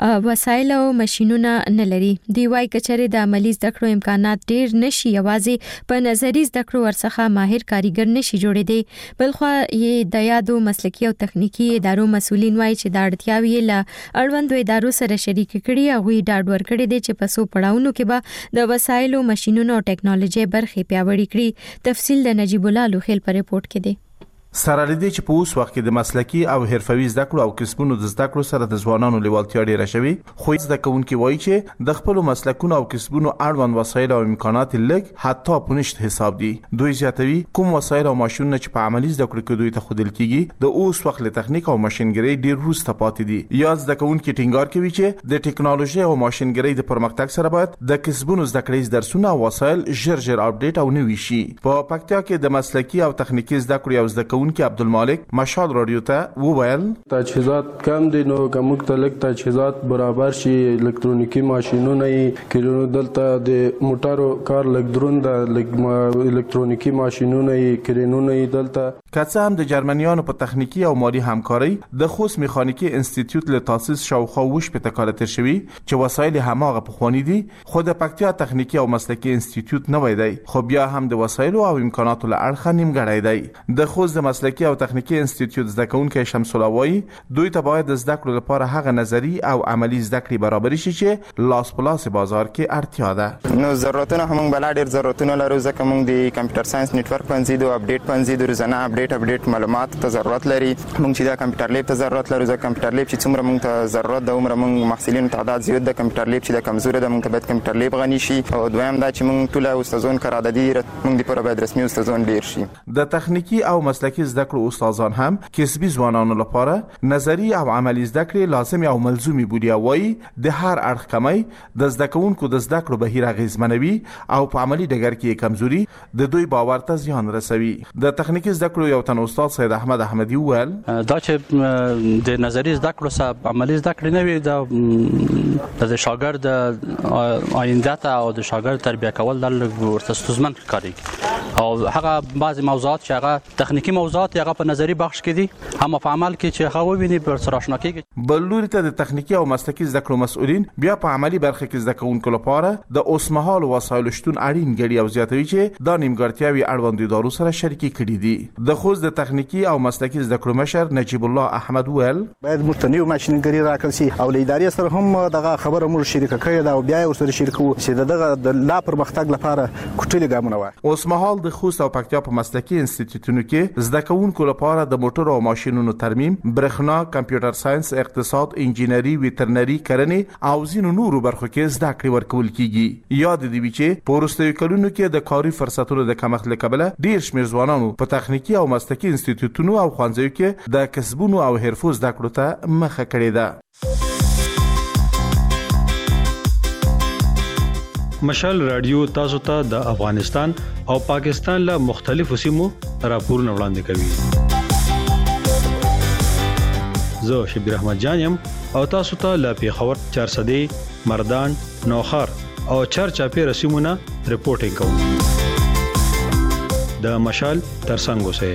وسایل او ماشينونه نه لري. دی وایي کچره د عملی زده کړو امکانات ډیر نشي یوازې په نظری زده کړو ورڅخه ماهر کاریګر نشي جوړېدي بلخو یې د یادو مسلکي او تخنیکی ادارو مسولین وایي چې د اړتیاوي له اړوندو ادارو سره شریک کړي او وی ډاډ ورکړي دي چې په سو پړاونو کې به د وسایل او ماشينونو او ټیکنالوژي برخې پیاوړې کړي. تفصیل د نجیب الله لوخیل پر ریپورت کې دی. سره لدی چې په اوس وخت کې د مسلکی او حرفوي زده کړو او کسبونو د زده کړو سره د ځوانانو لیوالتیا ډیره شوی خو زده کوونکي وایي چې د خپل مسلکونو او کسبونو اړوند وسایل او امکانات لږ حتی په نشټ حساب دي. دوی زیاتوي کوم وسایل او ماشينونه چې په عملی زده کړو کې دوی ته خودل کیږي د اوس وخت له تخنیک او ماشينګری ډیر وروسته پاتې دي. یا زده کوونکي ټینګار کوي چې د ټیکنالوژي او ماشينګری د پرمختګ سره باید د کسبونو زده کړې درسونه او وسایل ژر اپډیټ او نوي شي. په پکتیا کې د مسلکی او تخنیکی زده کړو او زده کې عبدالمالک مشال رادیو ته وویل تجهیزات کم دي نو کوم تلک تجهیزات برابر شي الکترونیکی ماشينونه کینو دلته د موټرو کار لګ درون د الکترونیکی ماشينونه کرینونه دلته کڅه هم د جرمنیانو په تخنیکی او مالی همکاري د خوست میخانیکی انسټیټیوټ له تاسیس شاوخوا وش په تکاله تر شوی چې وسایل هماغه په خواني دي خو د پکتیا تخنیکی او مسلکی انسټیټیوټ نه وای دی خو بیا هم د وسایل او امکاناتو له اړخه نیمګړی دی. د خوست د مسلکی او تخنیکی انسټیټیوټ زده کوونکي شمس الله وایي دوی ته باید د زده کړو لپاره هغه نظری او عملی زده کړې برابر شي چې لاس پلاس بازار کې اړتیا ده. نو ضرورتونه هم بل ډیر ضرورتونه لرو ځکه موږ د کمپیوټر ساينس نتورک باندې د اپډیټ باندې د روزانه اپډیټ معلومات ته ضرورت لري. موږ چې د کمپیوټر لیب ته ضرورت لرو ځکه کمپیوټر لیب چې څومره موږ ته ضرورت ده عمر موږ محصلین تعداد زیات د کمپیوټر لیب چې د کمزوري د موږ ته باید کمپیوټر لیب غني شي او دویم دا چې موږ ټول استادون قراردادي موږ د پر باید رسمي استادون ډیر شي. د تخنیکی او مسلکی زده کړو استادان هم کسبی ځوانانو لپاره نظری او عملی زده کړې لازمي او ملزومي بودی وایي د هر اړخ کمی د زده کوونکو د زده کړو بهیر غیزمنوي او په عملی ډګر کې کمزوري د دوی باور ته زیان رسوي. د تخنیکی زده کړو یو تن استاد سید احمد احمدی وویل دا چې د نظری زده کړو سره عملی زده کړې نه وي د شاګرد آینده ته او د شاګرد تربیه کول د ورته ستونزمن کاری او هغه بعضی موضوعات چې هغه تخنیکی موضوعات هغه په نظری بخش کې دي هم په عمل کې چې هغه ویني پر سره آشنا کیږي. بل لوري ته د تخنیکی او مسلکی زده کړو مسؤلین بیا په عملی برخه کې زده کوونکو لپاره د اوسمهال وسایل شتون اړین ګڼي او زیاتوي چې دا نیمګړتیاوي اړوند ادارو سره شریکي کړي دي. د خوست د تخنیکی او مسلکی زده کړو مشر نجیب الله احمد ویل باید متنوع ماشينګری راکړل شي او ادارې سره هم دغه خبره موږ شریک کړی دا او بیا ورسره شریکو چې دغه د لا پرمختګ لپاره کوټلې ګامونه وای. اوسمهال د خوست او پکتیا په مسلکی انسټیټیوټونو کې زده کوونکو لپاره د موټر او ماشينونو ترمیم، برېښنا، کمپیوټر ساينس، اقتصاد، انجینری، ویټرنری، کرنې او ځینو نورو برخو کې زده کړې ورکول کیږي. یاد دي چې په وروستیو کلونو کې د کاري فرصتونو د کمښت له کبله ډیر شمېر ځوانانو په تخنیکی او مسلکی انسټیټیوټونو او ښوونځیو کې د کسبونو او حرفو زده کړو ته مخه کړې ده. مشال رادیو تاسو ته د افغانستان او پاکستان له مختلفو سیمو راپورونه وړاندې کوي. زه شبیر احمد جانم او تاسو ته له پیښور 400 مردان نوخار او چارچاپی رسیمونه رپورټینګ کوم. د مشال ترڅنګ اوسئ.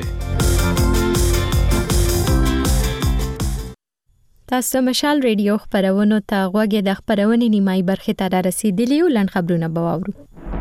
تاسو مشال ریډیو خبرونه ته غوږی د خبرونې نیمای برخه ته رسیدلی او لن خبرونه بواورو.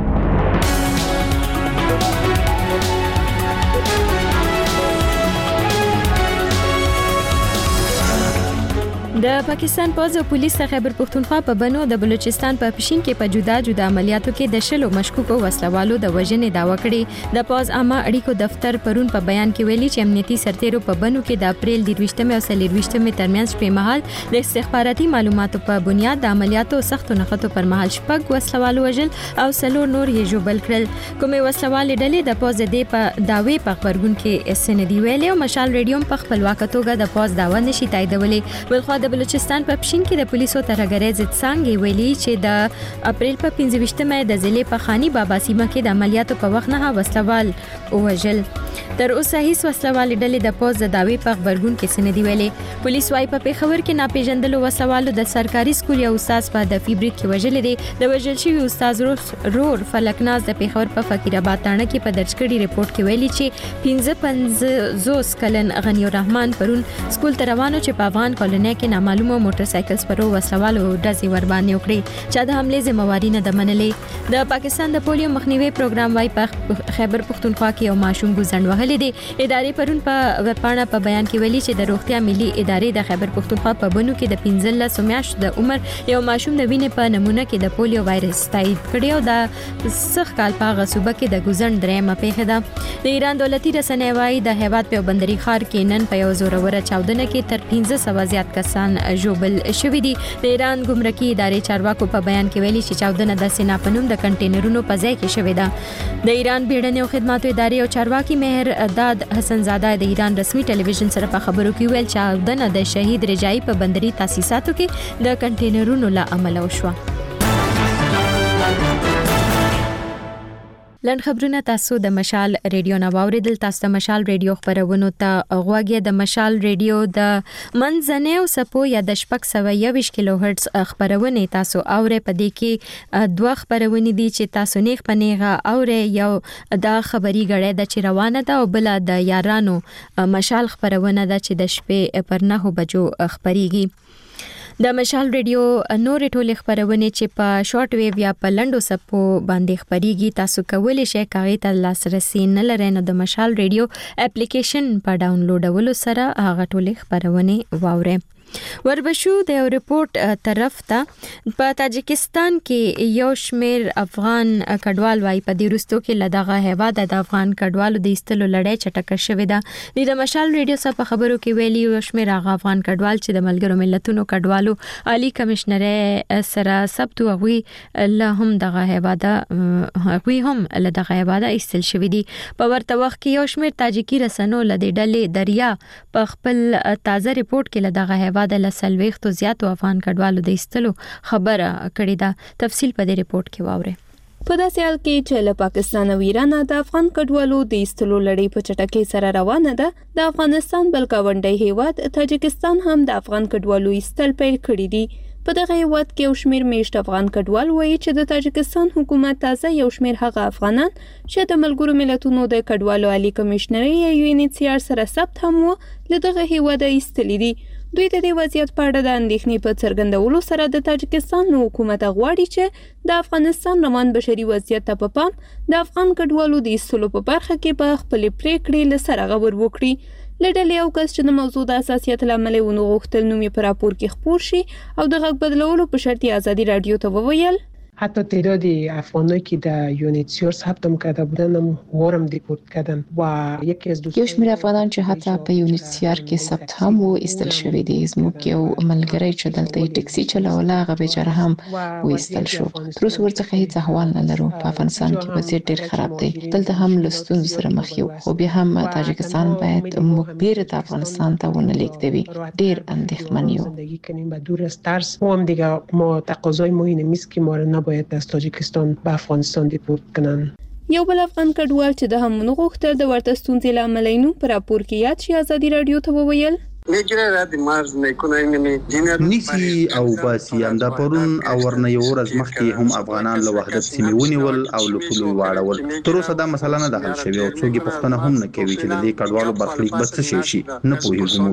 د پاکستان پوز او پولیس خیبر پختونخوا په بنو د بلوچستان په پښین کې په جدا جدا عملیاتو کې د شلو مشکوکو وسلوالو د وژنې داوا کړې. د پوز عامه اړیکو دفتر پرون په بیان کې ویلي چې امنیتي سرتیرو په بنو کې د اپریل 23 او 23 ترمنځ په مهال د استخباراتي معلوماتو په بنیاد د عملیاتو سختو نښتو پر مهال شپږ وسلوالو وژل او سلور نور یې ژوبل کړل. کومې وسلوالې ډلې د پوز د په داوی په خبرګون کې سندې ویلې او مشال ریډیو په خپلواک توګه د پوز داوا نشي تاییدولې. بلخو د بلوچستان په پښین کې د پولیسو ترګری ضد څنګه ویلي چې د اپریل په 15 د ضلع په خاني بابا سیمه کې د عملیاتو په وخت نه وسلوال وژل. تر اوسه هیڅ وسلوال ډلې د پوز د داوی په خبرګون کې سندې ویلې. پولیس وايي په پیښور کې ناپېژندلو وسلوالو د سرکاري سکول یو استاد په د فیبریک کې وژل دي. د وژل شوی استاد رور فلکناز د پیښور په فقیر آباد تانه کې په درج کړي ریپورت کې ویلي چې 55 کلن غنی الرحمن پرون سکول ته روانو چې په افغان کالونی کې نامعلومه موټر سایکل سپرو وسلوالو ډزې ور باندې وکړي چې د حمله ذمہواری نه د منلې. د پاکستان د پولیو مخنیوي پروګرام وايي په خیبر پختونخوا کې یو ماشوم ګوزند وهلې دي. ادارې پرون په وپاڼه په بیان کې ویلي چې د روغتیا ملي ادارې د خیبر پختونخوا په بنو کې د 15 میاشتو د عمر یو ماشوم د وینې په نمونه کې د پولیو وایرس تایید کړی او د سخ کال په غصوبه کې د ګوزند درېمه پیښه ده. د ایران دولتي رسنۍ وايي د هیواد په بندري ښار کې نن په یو زوروره چاودنه کې تر 1500 زیات کسان ژوبل شوی دي. د ایران ګمرکي ادارې چارواکو په بیان کې ویلي چې چاودنه د سینا پنوم د کنټینرونو په ځای کې شوې ده. د ایران بیړنۍ او خدماتو ادارې او چارواکي مهر داد حسن زاده د ایران رسمي ټلویزیون سره په خبرو کې ویل چې چاودنه د شهید رجایی په بندري تاسیساتو کې د کنټینرونو له امله وشوه. لن خبرونه تاسو د مشال ریډیو نه واوریدل. تاسو د مشال ریډیو خبرونه ته غوږی د مشال ریډیو د منځنۍ او سپو یا د 621 کیلو هرتز خبرونه تاسو اوري. په دې کې دوه خبرونه دي چې تاسو نیغ پنیغه اوري. یو دا خبري غړې د چې روانه ده او بل د یارانو مشال خبرونه ده چې د شپې پر 9 بجو خبريږي. د مشال ریډیو نور ټولې خبرونه چې په شارټ ویو یا په لنډو سپو باندې خبريږي تاسو کولی شئ کاغی ته لاسرسي نه لرئ نو د مشال ریډیو اپلیکیشن په ډاونلوډولو سره هغه ټولې خبرونه واورئ. وربشو د یو ریپورت طرف ته په تاجکستان کې یو شمیر افغان کډوال وايي په دې وروستو کې لدغه هیواد د افغان کډوالو د ایستلو لړۍ چټکه شوې ده. د مشال ریډیو سره په خبرو کې ویلي یو شمیر افغان کډوال چې د ملګرو ملتونو کډوالو عالی کمشنر سره ثبت وغوي له هم دغه هیواد هغوی هم لدغه هیواد ایستل شوې دي. په ورته وخت کې یو شمیر تاجکی رسنو لدې ډلې دریا په خپل تازه ریپورت کې لدغه هیواد د لسلويختو زیاتو افغان کډوالو د ایستلو خبره کړې ده. تفصیل په دې ریپورت کې واورئ. په داسې حال کې چې له پاکستان او ایران د افغان کډوالو د ایستلو لړۍ په چټکۍ سره روانه ده، د افغانستان بل گاونډی هیواد تاجکستان هم د افغان کډوالو ایستل پیل کړی دي. په دغه هیواد کې یو شمیر میشت افغان کډوال وایي چې د تاجکستان حکومت تازه یو شمیر هغه افغانان چې د ملګرو ملتونو د کډوالو عالی کمشنري یا UNHCR سره ثبت هم و له دغه هیواد ایستلي دي. دوی د دې وضعیت په اړه د اندېښنې په څرګندولو سره د تاجکستان حکومت غواړي چې د افغانستان روان بشري وضعیت ته په پام د افغان کډوالو د ایستلو په برخه کې په خپل پریکړې له سره غور وکړي. لډلې او کس چې د موضوع د اساسیت لامل ونه غوښتل نوم یې په راپور کې خپور شي او د غږ بدلولو په شرط آزادی رادیو ته وویل حتی تعداد افغانایی که در UNHCR ثبت کرده بودن هم وارم دیپورت کردن و یکی از دوستان یو شمیر افغانان چې حتی په UNHCR کې ثبت هم و ایستل شوی دي. زموږ یو ملګری چې دلته ټکسي چلوله هغه بیچاره هم و ایستل شو. تر اوسه ورڅخه هیڅ احوال نه لرو. په افغانستان کې وضعیت ډیر خراب دی. دلته هم له ستونزو سره مخ یو. خو بیا هم تاجکستان باید موږ بیرته افغانستان ته ونه لیږدوي. ډیر اندېښمن یو. زندگی کنیم و دور از ترس. ما هم دیگه ما تقاضای ما اینه نیست که ما رو باید از تاجیکستان به افغانستان دیپورت کنن. یو بل افغان کډوال چې د همونو غوښتل د ورته ستونزې له امله نو پر راپور کې یاد شي ازادي رادیو ته وویل نیسی او باسی هم دا پرون او ورنه یو ورځ مخکې هم افغانان له وحدت سیمې ونیول او له پولو یې واړول. تر اوسه دا مسله نه ده حل شوې او څوک یې پوښتنه هم نه کوي چې د دې کډوالو برخلیک به څه شي. نه پوهېږو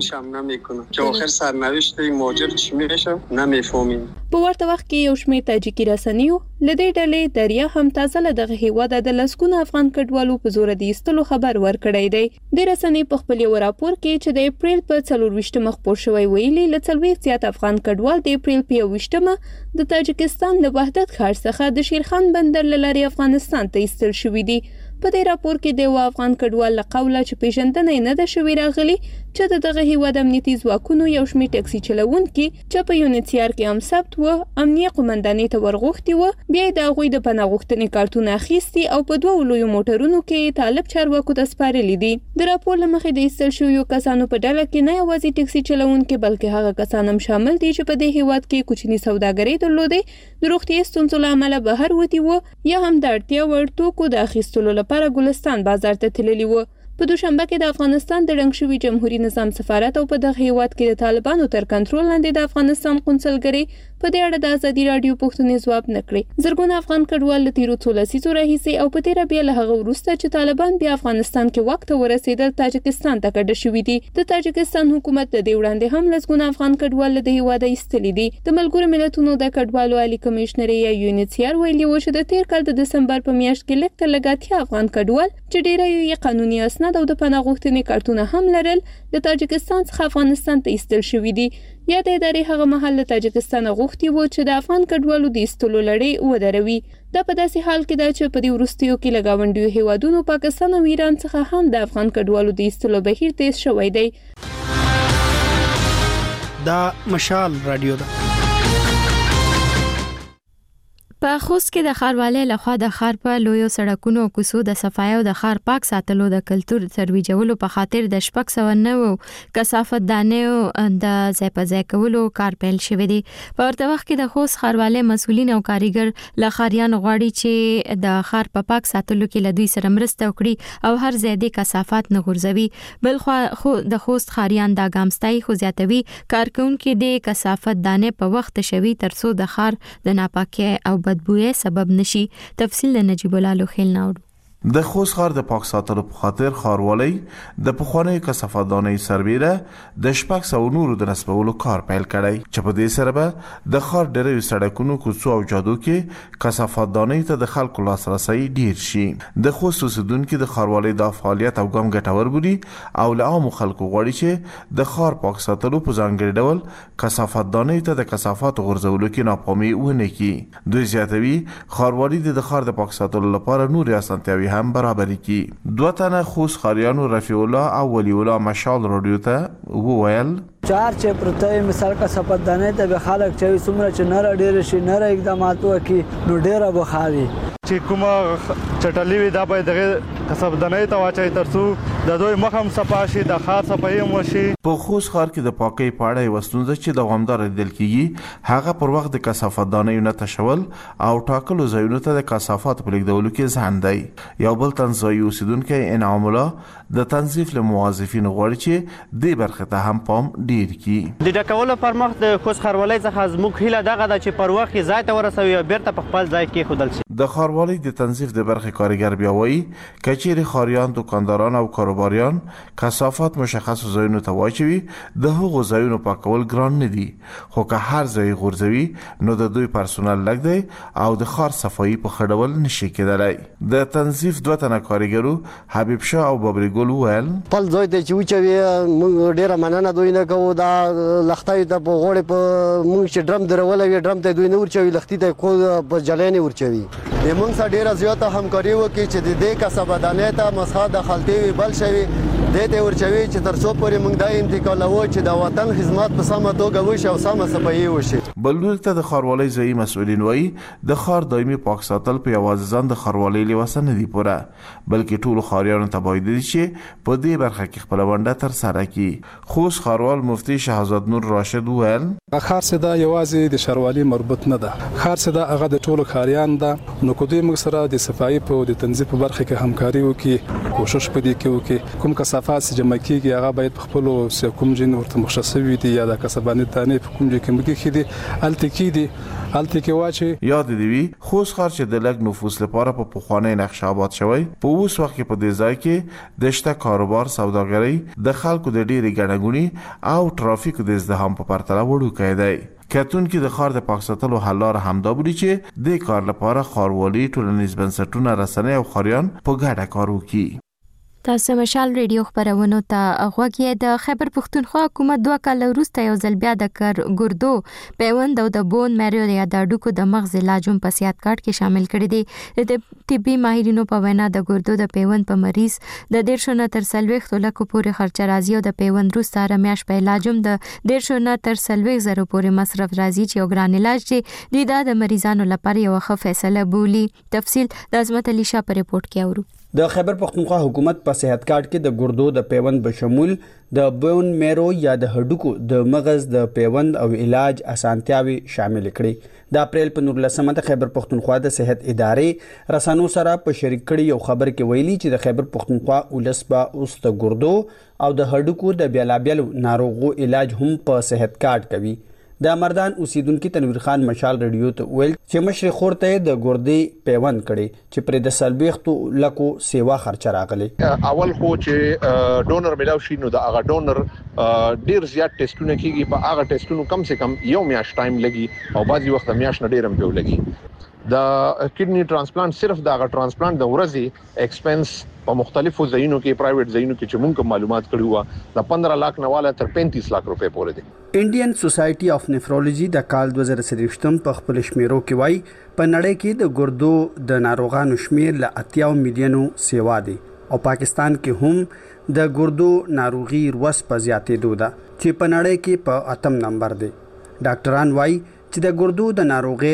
موږ. په ورته وخت کې یو شمېر تاجیکي رسنیو له دې ډلې دریا هم تازه له دغه هیواد د لسګونه افغان کډوالو په زور د ایستلو خبر ورکړی دی. د رسنۍ په خپل یو راپور کې چې د اپریل په 24 خپور شوی ویلي له 40 زیات افغان کډوال د اپریل په 21 د تاجکستان له وحدت ښار څخه د شیرخان بندر له لارې افغانستان ته ایستل شوي دي. په دې راپور کې د افغان کډوال له قوله چې پیژندنه نه ده شوې راغلي چې دغه هیواد امنیتي ځواکونو یو شمېر ټکسي چلوونکي چې په یونیسیار کې هم ثبت و امنیه قومندانۍ ته ورغوښتي و بیا د هغوی د پناه غوښتنې کارتونه اخیستي او په 2 لویو موټرونو کې طالب چارواکو ته سپارلي دي. د راپور له مخې د ایستل شویو کسانو په ډله کې نه یوازې ټکسي چلوونکي بلکې هغه کسان هم شامل دي چې په دې هیواد کې کوچني سوداګري درلودې د روغتیايي ستونزو له امله بهر وتي و یا هم د اړتیا وړ توکو د اخیستلو لپاره ګلستان بازار ته تللي و. په دوشنبه کې د افغانستان د رنګ شوي جمهوریت نظام سفارت او په دغه هیواد کې د طالبانو تر کنټرول لاندې د افغانستان قونسلګرۍ په دې اړه د ازادي رادیو پوښتنې ځواب نه کړی. زرګونه افغان کډوال له تیرو 13 لسیزو راهیسې او په تیره بیا له هغه وروسته چې طالبان بیا افغانستان کې وخت ورسېدل تاجکستان ته کډه شوي دي. د تاجکستان حکومت د دې وړاندې هم لسګونه افغان کډوال له هیواد ایستلي دي. د ملګرو ملتونو د کډوالو عالی کمشنر یا یونیسیار ویلي و چې د تیر کال د دسمبر په میاشت کې لږ تر لږه افغان کډوال چې ډیری یې قانوني اسناد او د پناه غوښتنې کارتونه هم لرل د تاجکستان څخه افغانستان ته ایستل شوي دي. یا د ادارې هغه مهال له تاجکستان غوښتي و چې د افغان کډوالو د ایستلو لړۍ ودروي. دا په داسې حال کې ده چې په دې وروستیو کې له ګاونډیو هیوادونو پاکستان او ایران څخه هم د افغان کډوالو د ایستلو بهیر تیز شوی دی. دا مشال رادیو ده. په خوست کې د ښاروالۍ لخوا د ښار په لویو سړکونو او کوڅو د صفایي او د ښار پاک ساتلو د کلتور ترویجولو په خاطر د 609 کثافت دانیو د ځای په ځای کولو کار پیل شوی دی. په ورته وخت کې د خوست ښاروالۍ مسؤلین او کاریګر له ښاریانو غواړي چې د ښار په پاک ساتلو کې له دوی سره مرسته وکړي او هر ځای د کثافات نه غورځوي. بل خو د خوست ښاریان د ګامستای خو زیاتوي کارکونکو د کثافت دانې په وخت شوي ترڅو د ښار د ناپاکۍ او بدبوې سبب نشي. تفصیل د نجیب الله لوخیل ناوړو. د خوست ښار د پاک ساتلو په خاطر ښاروالۍ د پخواني کثافت دانۍ سربیره د 600 نورو د نسبولو کار پیل کړی چې په دې سره به د ښار ډېری سړکونو کوڅو او جادو کې کثافت دانۍ ته د خلکو لاسرسي ډیر شي. د خوست اوسیدونکو د ښاروالۍ د فعالیت او ګام ګټور بولي او له عامو خلکو غواړي چې د ښار پاک ساتلو په ځانګړي ډول کثافت دانۍ ته د کثافات غورځولو کې ناپامي ونه کړي. دوی زیاتوي ښاروالۍ د ښار د پاک ساتلو لپاره نور اسانتیاوي هم برابر کی. 2 تنه خوست خاریانو رفیع الله او ولی الله مشال رادیو ته وویل چار چې پرته مثال کا سپدانه ته به خلک چې څومره چې نه ډیر شي نه اقدامات وکي نو ډیره بخاري چې کومه چټلې وي دا به دغه کسبدانه ته واچي ترڅو د دوی مخم صفاشي د خاص صفایي موشي. په خوست ښار کې د پاکۍ پاړې وستونزه چې دوامدار دل کیږي هغه پر وخت د کثافت دانې نه تشول او ټاکلو ځایونو ته د کثافات په لیکدولو کې ځان دی. یو بل تنظیمي اوسیدونکو انعام الله د تنظیف له موظفین غواړي چې د برخه ته هم پام ډیر کی. د ډکولو پر مخ د خوست ښاروالۍ څخه زموږ هیله دغه ده چې پر وخت ځای ته ورسوي او بیرته په خپل ځای کې خودل شي. د ښاروالۍ د تنظیف د برخه کارګر بیا وایي کچېری خاریان دکانداران او کاروباریان کثافات مشخص ځایونو ته واچوي د هغو ځایونو پاکول ګران نه دي خو که هر ځای غورځوي نو د دوی پرسونل لګ دی او د ښار صفایي په خډول نشي کېدلی. د تنظیف 2 تنه کاریګرو حبیب شاه او ببري ګل ویل خپل ځای ته چې وچوي موږ ډیره مننه دوی نه کوو. دا لختای ته په غوړې په موږ چې ډرم درولوي ډرم ته دوی نه ورچوي لختي ته خو په جلانې ورچوي. موږ سره ډیره زیاته همکاري وکړي چې د دې کسبدانې ته مسخه د خلطي بل شوی دې ته ورچوي چې تر څو پورې موږ دا انتقالوو چې د وطن خدمت په سمه توګه وشي او سمه صفایي وشي. بلور ته د ښاروالۍ ځایي مسؤلین وایي د ښار دایمي پاک ساتل په یوازې ځان د ښاروالۍ لیواسه نه دي پوره، بلکې ټولو ښاریانو ته باید چې په دې برخه کې خپله ونډه ترسره کړي. خوست ښاروال مفتي شهزاد نور راشد وویل ښار صدا یوازې د ښاروالۍ مربوط نه ده، ښار صدا هغه د ټولو ښاریان ده. نو کو دوی موږ سره د صفایي په د تنظیم په برخه کې همکاري وکړي، کوشش پدې کې وکړي کوم کثافات چې جمع کیږي هغه باید په خپل کوم جن ورته مختص وي دي یا د کسبانې تانې په کوم ځای کې مګي خېدي الته کې واچي. یاد دی وی خوست ښار چې د لږ نفوس لپاره په پخوانی نقشه آباد شوی، په اوس وخت کې په دې ځای کې د شته کاروبار، سوداګرۍ، د خلکو د ډېرې ګڼهګونې او ټرافیک د ازدحام په پرتله وړوکی دی. کتون کې د ښار د پاک ساتلو حل لاره همدا بولي چې د کار لپاره ښاروالي، ټولنیز بنسټونه، رسنۍ او ښاریان په ګډه کار وکړي. تاسو مشال ریډیو خبرونو ته غوږ یې. د خیبر پښتونخوا حکومت 2 کال وروسته یو ځل بیا د ګردو پیوند او د بون میرو یا د هډوکو د مغز علاج هم په سیاحت کارت کې شامل کړی دی. د طبي ماهرینو په وینا د ګردو د پیوند په مریض د 1.5 نه تر 40 لکو پورې خرچه راځي او د پیوند وروسته رمیاش په علاج هم د 1.5 نه تر 40 زره پورې مصرف راځي چې یو ګران علاج دی. د مریضانو لپاره یو ښه فیصله بولی. تفصیل د عظمت علي شاه په ریپورت کې اورو. د خیبر پښتونخوا حکومت په صحت کارت کې د ګردو د پیوند بشمول د بون میرو یا د هډوکو د مغز د پیوند او علاج اسانتیاوي شامل کړي. د اپریل په 19 د خیبر پښتونخوا د صحت ادارې رسانو سره په شریک کړي یو خبر کې ویلي چې د خیبر پښتونخوا ولس به اوس د ګردو او د هډوکو د بیلابیل ناروغو علاج هم په صحت کارت کوي. د مردان اوسیدونکو تنویر خان مشال ریډیو ته ویل چې مشر خورته د ګردې پیوند کړي چې پر د سلبيختو لکو سیوا خرچه راغلي. اول خو چې ډونر ملاو شي نو د هغه ډونر ډیر زیات ټیسټونه کیږي، په هغه ټیسټونو کم سے کم یو میاش ټایم لګي او بعضي وخت میاش نه ډیرم پیو لګي. د کډنی ترانسپلانت صرف د هغه ترانسپلانت د ورځي ایکسپنس په مختلفو ځایونو کې پرایویټ ځایونو کې چې موږ معلومات کړی و د 15 لک نه والا تر 35 لک روپے پورې دي. انډین سوسایټي اف نیفرولوژي د کال 2023 په خپل شمیرو کې وایي په نړۍ کې د ګردو د ناروغانو شمیر ل 80 میلیونو سیوا دي او پاکستان کې هم د ګردو ناروغي روس په زیاتېدو ده چې په نړۍ کې په 8م نمبر دی. ډاکټران وایي چې د ګردو د ناروغي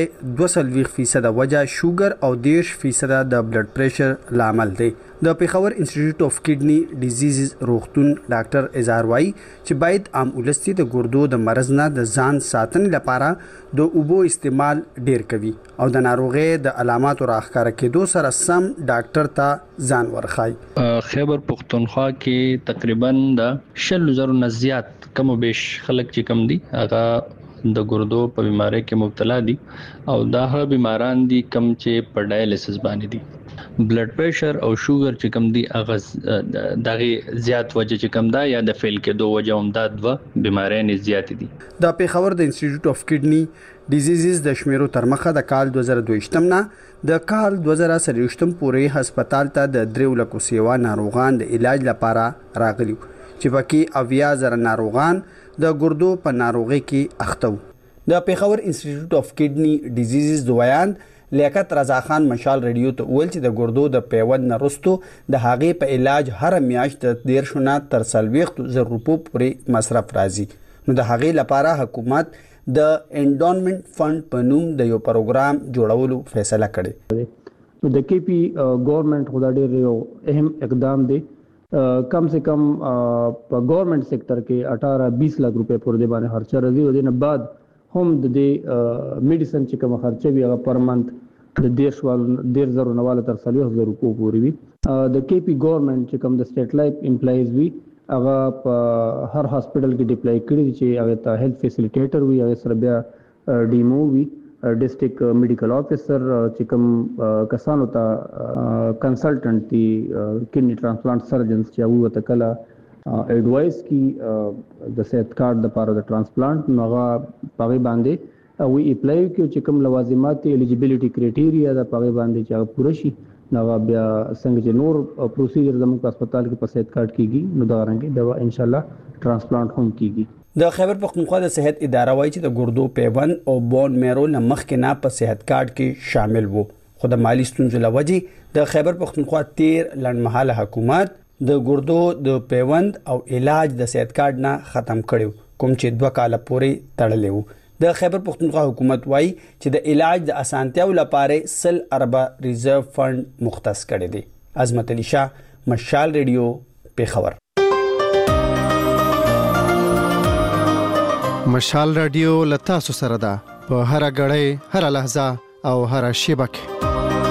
22% وجه شوګر او 10% د بلډ پریشر لامل دی. د پیښور انسټیټیوټ اف کډنی ډیزیزز روغتون ډاکټر اظهار وایي چې باید عام ولستي د ګردو د مرز نه د ځان ساتنې لپاره د اوبو استعمال ډیر کوي او د ناروغي د علاماتو راښکاره کېدو سره سم ډاکټر ته ځان ورخای. خیبر پښتونخوا کې تقریبا د 100,000 نه زیات کم او بیش خلک چې کم دي هغه د ګردو په بیماری کې مبتلا دي او دا هغه بیماران دي کم چې په ډایالیسس باندې دي. بلډ پریشر او شوګر چې کم دي هغه دغه زیات وجه چې کم دا یا د فیل کې دوه وجه هم دا دوه بیماریان زیات دي. د پیښور د انسټیټیوټ اف کډنی ډیزیزز د شمیرو تر مخه د کال 2022 نه د کال 2023 پورې هسپتال ته د 3 لکو سیوا ناروغان د علاج لپاره راغلي چې پکې 90,000 ناروغان د ګردو په ناروغي کې اخته وو. د پیښور انسټیټیوټ اف کډنی ډیزیزز دویان لیاقت رضا خان مشال ریډیو ته ویل چې د ګردو د پیوند نرستو د هغې په علاج هر میاشت د 1.5 تر 40 روپو پورې مصرف راځي. نو د هغې لپاره حکومت د انډونمنت فند په نوم د یو پروګرام جوړولو فیصله کړې. د کې پی ګورنمنت خو دا ډېر یو اهم اقدام دی. کم سے کم په ګورنمنت سېکټر کې 18-20 لک روپے پورې باندې خرچه راځي او دنه بعد هم د دې میډیسن چې کوم خرچه وي هغه پر منث د 1.5 نواله تر 40,000 روپو پورې وي. د کې پی ګورنمنت چې کوم د سټیټ لایف امپلایز وي هغه په هر هاسپټل کې ډیپلای کړي چې هغه ته هیلث فیسیلیټیټر وي، هغه سره بیا ډیمو وي، ډیسټریکټ میډیکل افیسر چې کوم کسانو ته کنسلټنټ دي کډنی ترانسپلانت سرجنز چې هغه ته کله اډوایس کی د صحت کارت د لپاره د ترانسپلانت نوغه پاغي باندې او اپلای کوي چې کوم لوازمات الیجیبিলিټی کرایټیریا د پاغي باندې چې پوره شي نو بیا څنګه چې نور پروسیجر زموږ په هسپتال کې په صحت کارت کیږي نو دا رنګه دا ان شاء الله ترانسپلانت هم کیږي. د خیبر پښتونخوا د صحت اداره وایي چې د ګردو پیوند او بون میرو لمخ کې نه په صحت کارت کې شامل وو، خو د مالی ستونزو لوجې د خیبر پښتونخوا 13 لنډمهاله حکومت د ګردو د پیوند او علاج د صحت کارت نه ختم کړو کوم چې 2 کال پورې تړلی وو. د خیبر پختونخوا حکومت وایي چې د علاج د اسانتیاو لپاره 100 اربه ریزرو فند مختص کړی دی. عظمت علي شاه، مشال ریډیو، پیښور. مشال رادیو لتا سره ده په هر غړې، هر لحظه او هر شیبه کې.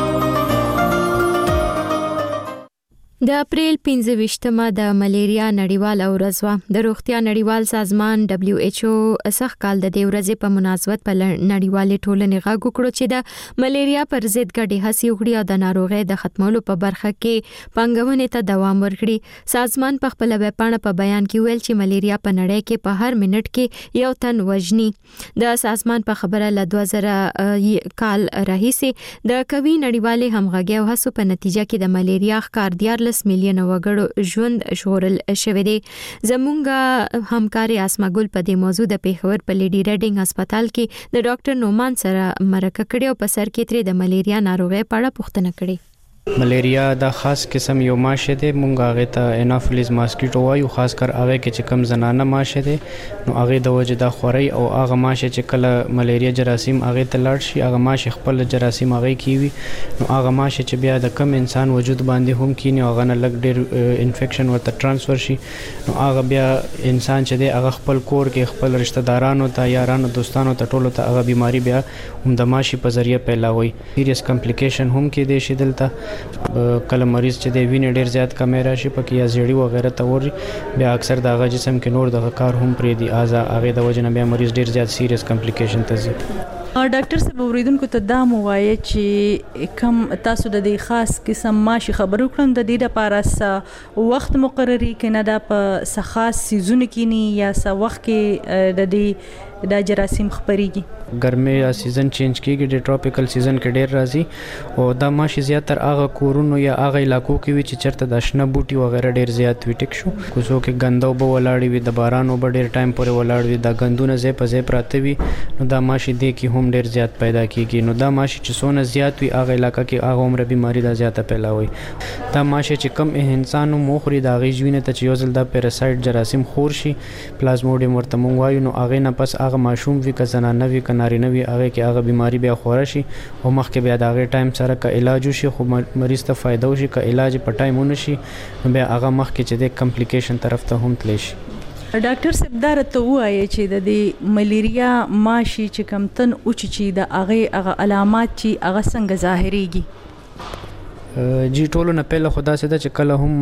د اپریل 25مه د ملیریا نړیواله ورځ وه. د روغتیا نړیوال سازمان WHO سخت کال د دې ورځې په مناسبت په نړیوالې ټولنې غږ وکړو چې د ملیریا پر ضد ګډې هڅې وکړي او د ناروغۍ د ختمولو په برخه کې پانګونې ته دوام ورکړي. سازمان په خپل ویب پاڼه په بیان کې ویل چې ملیریا په نړۍ کې په هر منټ کې 1 تن وژني. د سازمان په خبره له 2000 کال راهیسې د کوي نړیوالې همغږي او هڅو په نتیجه کې د ملیریا ښکار 14 میلیون وګړو ژوند ژغورل شوی دی. زمونږ همکاري اسما ګل په دې موضوع د پیښور په لیډي ریډینګ هسپتال کې د ډاکټر نومان سره مرکه کړې او په سر کې ترې د ملیریا ناروغي په اړه پوښتنه کړې. ملیریا دا خاص قسم یو ماشه دی، مونږ هغه ته انافیلیز ماسکیټو وایو، خاص کر هغه کې چې کم زنانه ماشه دی نو هغه د وجه د خوري او هغه ماشه چې کله ملیریا جراثیم هغه ته لاړ شي، هغه ماشه خپل جراثیم هغه کیوي نو هغه ماشه چې بیا د کم انسان وجود باندې هم کینی هغه نه لګ ډیر انفیکشن ورته ترانسفر شي نو هغه بیا انسان چې دی هغه خپل کور کې خپل رشتہ دارانو ته، یارانو، دوستانو ته ټولو ته هغه بیماری بیا هم د ماشي په ذریعہ پیلاوي. سیریس کمپلیکیشن هم کې دی شي دلته کله مریض چې د وینې ډیر زیات کمی راشي پکې یا زیړی وغیرہ ته وري بیا اکثر دغه جسم کې نور دغه کار هم پرې دی هغه د وجه نه بیا مریض ډیر زیات سیریس کمپلیکیشن ته ځي. ډاکټر صاحب اوریدونکو ته دا موایي چې کم تاسو د دې خاص قسم ماشي خبرو کړم د دې لپاره وخت مقرري کنه دا په خاص سیزون کې نه یا څه وخت کې د دې دا جراثیم خبريږي. ګرمي یا سیزن چینج کیږي، د ټراپیکل سیزن کې ډیر راځي او دا ماشي زیاتره هغه کورونو یا هغه علاقو کې وي چې چرته د شنه بوټي وغیرہ ډیر زیات وي ټیک شو، کوڅو کې ګندو به ولاړ وي، د بارانو به ډیر ټایم پورې ولاړ وي، دا ګندونه زې په زې پراته وي نو دا ماشي دې کې هم ډیر زیات پیدا کیږي. نو دا ماشي چې څونه زیات وي هغه علاقہ کې هغه عمر بیماری دا زیاته پیلاوي. دا ماشي چې کم انسانو مخري دا غي ژوینه ته چې یو ځل دا پیراسایت جراثیم خور شي پلازموډیم ورته مونږ وایو نو هغه نه پس هغه ماشوم وی که زنانه وی که نارینه وی هغه کې هغه بیماری بیا خوره شي او مخکې بیا د هغه ټایم سره که علاج وشي خو مریض ته فایده وشي، که علاج په ټایم ونه شي نو بیا هغه مخکې چې د کمپلیکیشن طرف ته هم تلی شي. ډاکټر صاحب دا راته وایي چې د دې ملیریا ماشي چې کم تن اوچ چې د هغه علامات چې هغه څنګه ظاهريږي؟ جی ټولو نه پهله خدا سده چې کله هم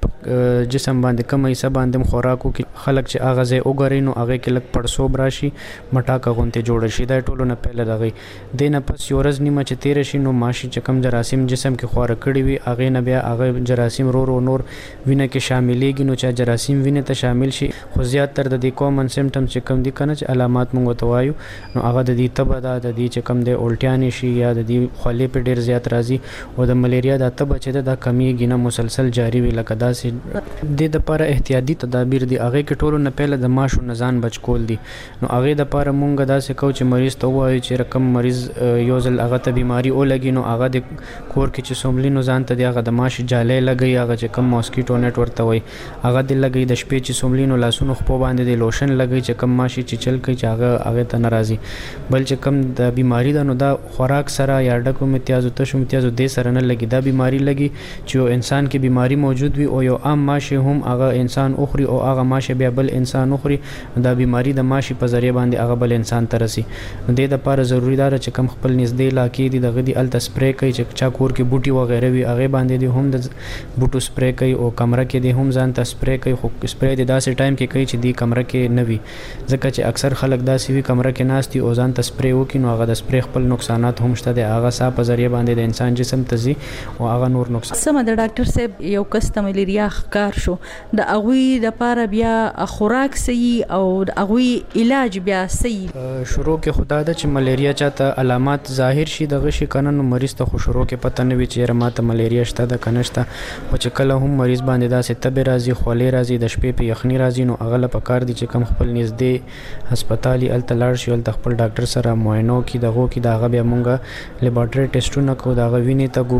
ماشه جسم باندې کم ایسه باندې خوراکو کې خلک چې اغه زه وګوري نو هغه کې لک پړسوب راشي مټاکه غونته جوړ شي. دا ټولو نه پهله دغه دینه پس یورز نیمه چې تیر شي نو ماشه چې کم جراثیم جسم کې خوره کړي وي هغه نه بیا هغه جراثیم رو نور وینه کې شاملېږي نو چې جراثیم وینه ته شامل شي خو زیات تر د دې کومن سیمټم چې کم دي کنه چې علامات مونږ ته وایو نو هغه د دې تبه د دې چې کم د الټیان شي یا د دې خولې په ډیر زیات راځي او د ملیریا دا تبه چې دا کمیږي نه مسلسل جاری وي لکه داسې د لپاره احتیاطي تدابیر دي هغه کې ټولو نه پهله د ماشو نزان بچ کول دي نو هغه د لپاره مونږ داسې کو چې مریض ته وایي چې رقم مریض یو ځل هغه ته بیماری او لګي نو هغه د کور کې چې سوملینو ځان ته دی هغه د ماشي جالې لګي هغه چې کم ماسکیټو نت ورته وایي هغه د لګي د شپې چې سوملینو لاسونو خپل باندې د لوشن لګي چې کم ماشي چې چل کوي چې هغه ته ناراضي بل چې کم د بیماری دا نو دا خوراک سره یا ډکو امتیازو تشو امتیازو د سره نه لګي دا بیماری لګي چې انسان کې بیماری موجود وي او یو عام ماشه هم هغه انسان اخري او هغه ماشه بیا بل انسان اخري دا بیماری د ماشه په ذریعہ باندې هغه بل انسان ته رسي. د لپاره ضروری ده چې کم خپل نږدې علاقې دي دغه دی الته سپری کوي چې چا کور کې بوټي وغیرہ وي هغه باندې دي هم د بوټو سپری کوي او کمره کې دي هم ځان ته سپری کوي خو سپری د داسې ټایم کې کوي چې دی کمره کې نه وي ځکه چې اکثر خلک داسې وي کمره کې ناشتي او ځان ته سپری وکړي نو هغه د سپری خپل نقصانات هم شته د هغه صاحب په ذریعہ باندې د انسان جسم ته ځي او هغه نور نقصان سم د ډاکټر صاحب یو کس ملیریا ښکار شو د اغوی د لپاره بیا خوراک صحیح او د اغوی علاج بیا صحیح شروع کې خدا د چې ملیریا چاته علامات ظاهر شي دغه شي کنه نو مریض ته خو شروع کې پته نه وي چې ماته ملیریا شته د کنهشته او چې کله هم مریض باندې داسې تبه راځي خولې راځي د شپې په یخني راځي نو هغه لپاره کار دي چې کم خپل نږدې هسپتالي الته لاړ شي ول خپل ډاکټر سره معاینو کې دغه کې دغه بیا مونږه لیبارټری ټیسټونه کو دغه وینې ته ګورو هغه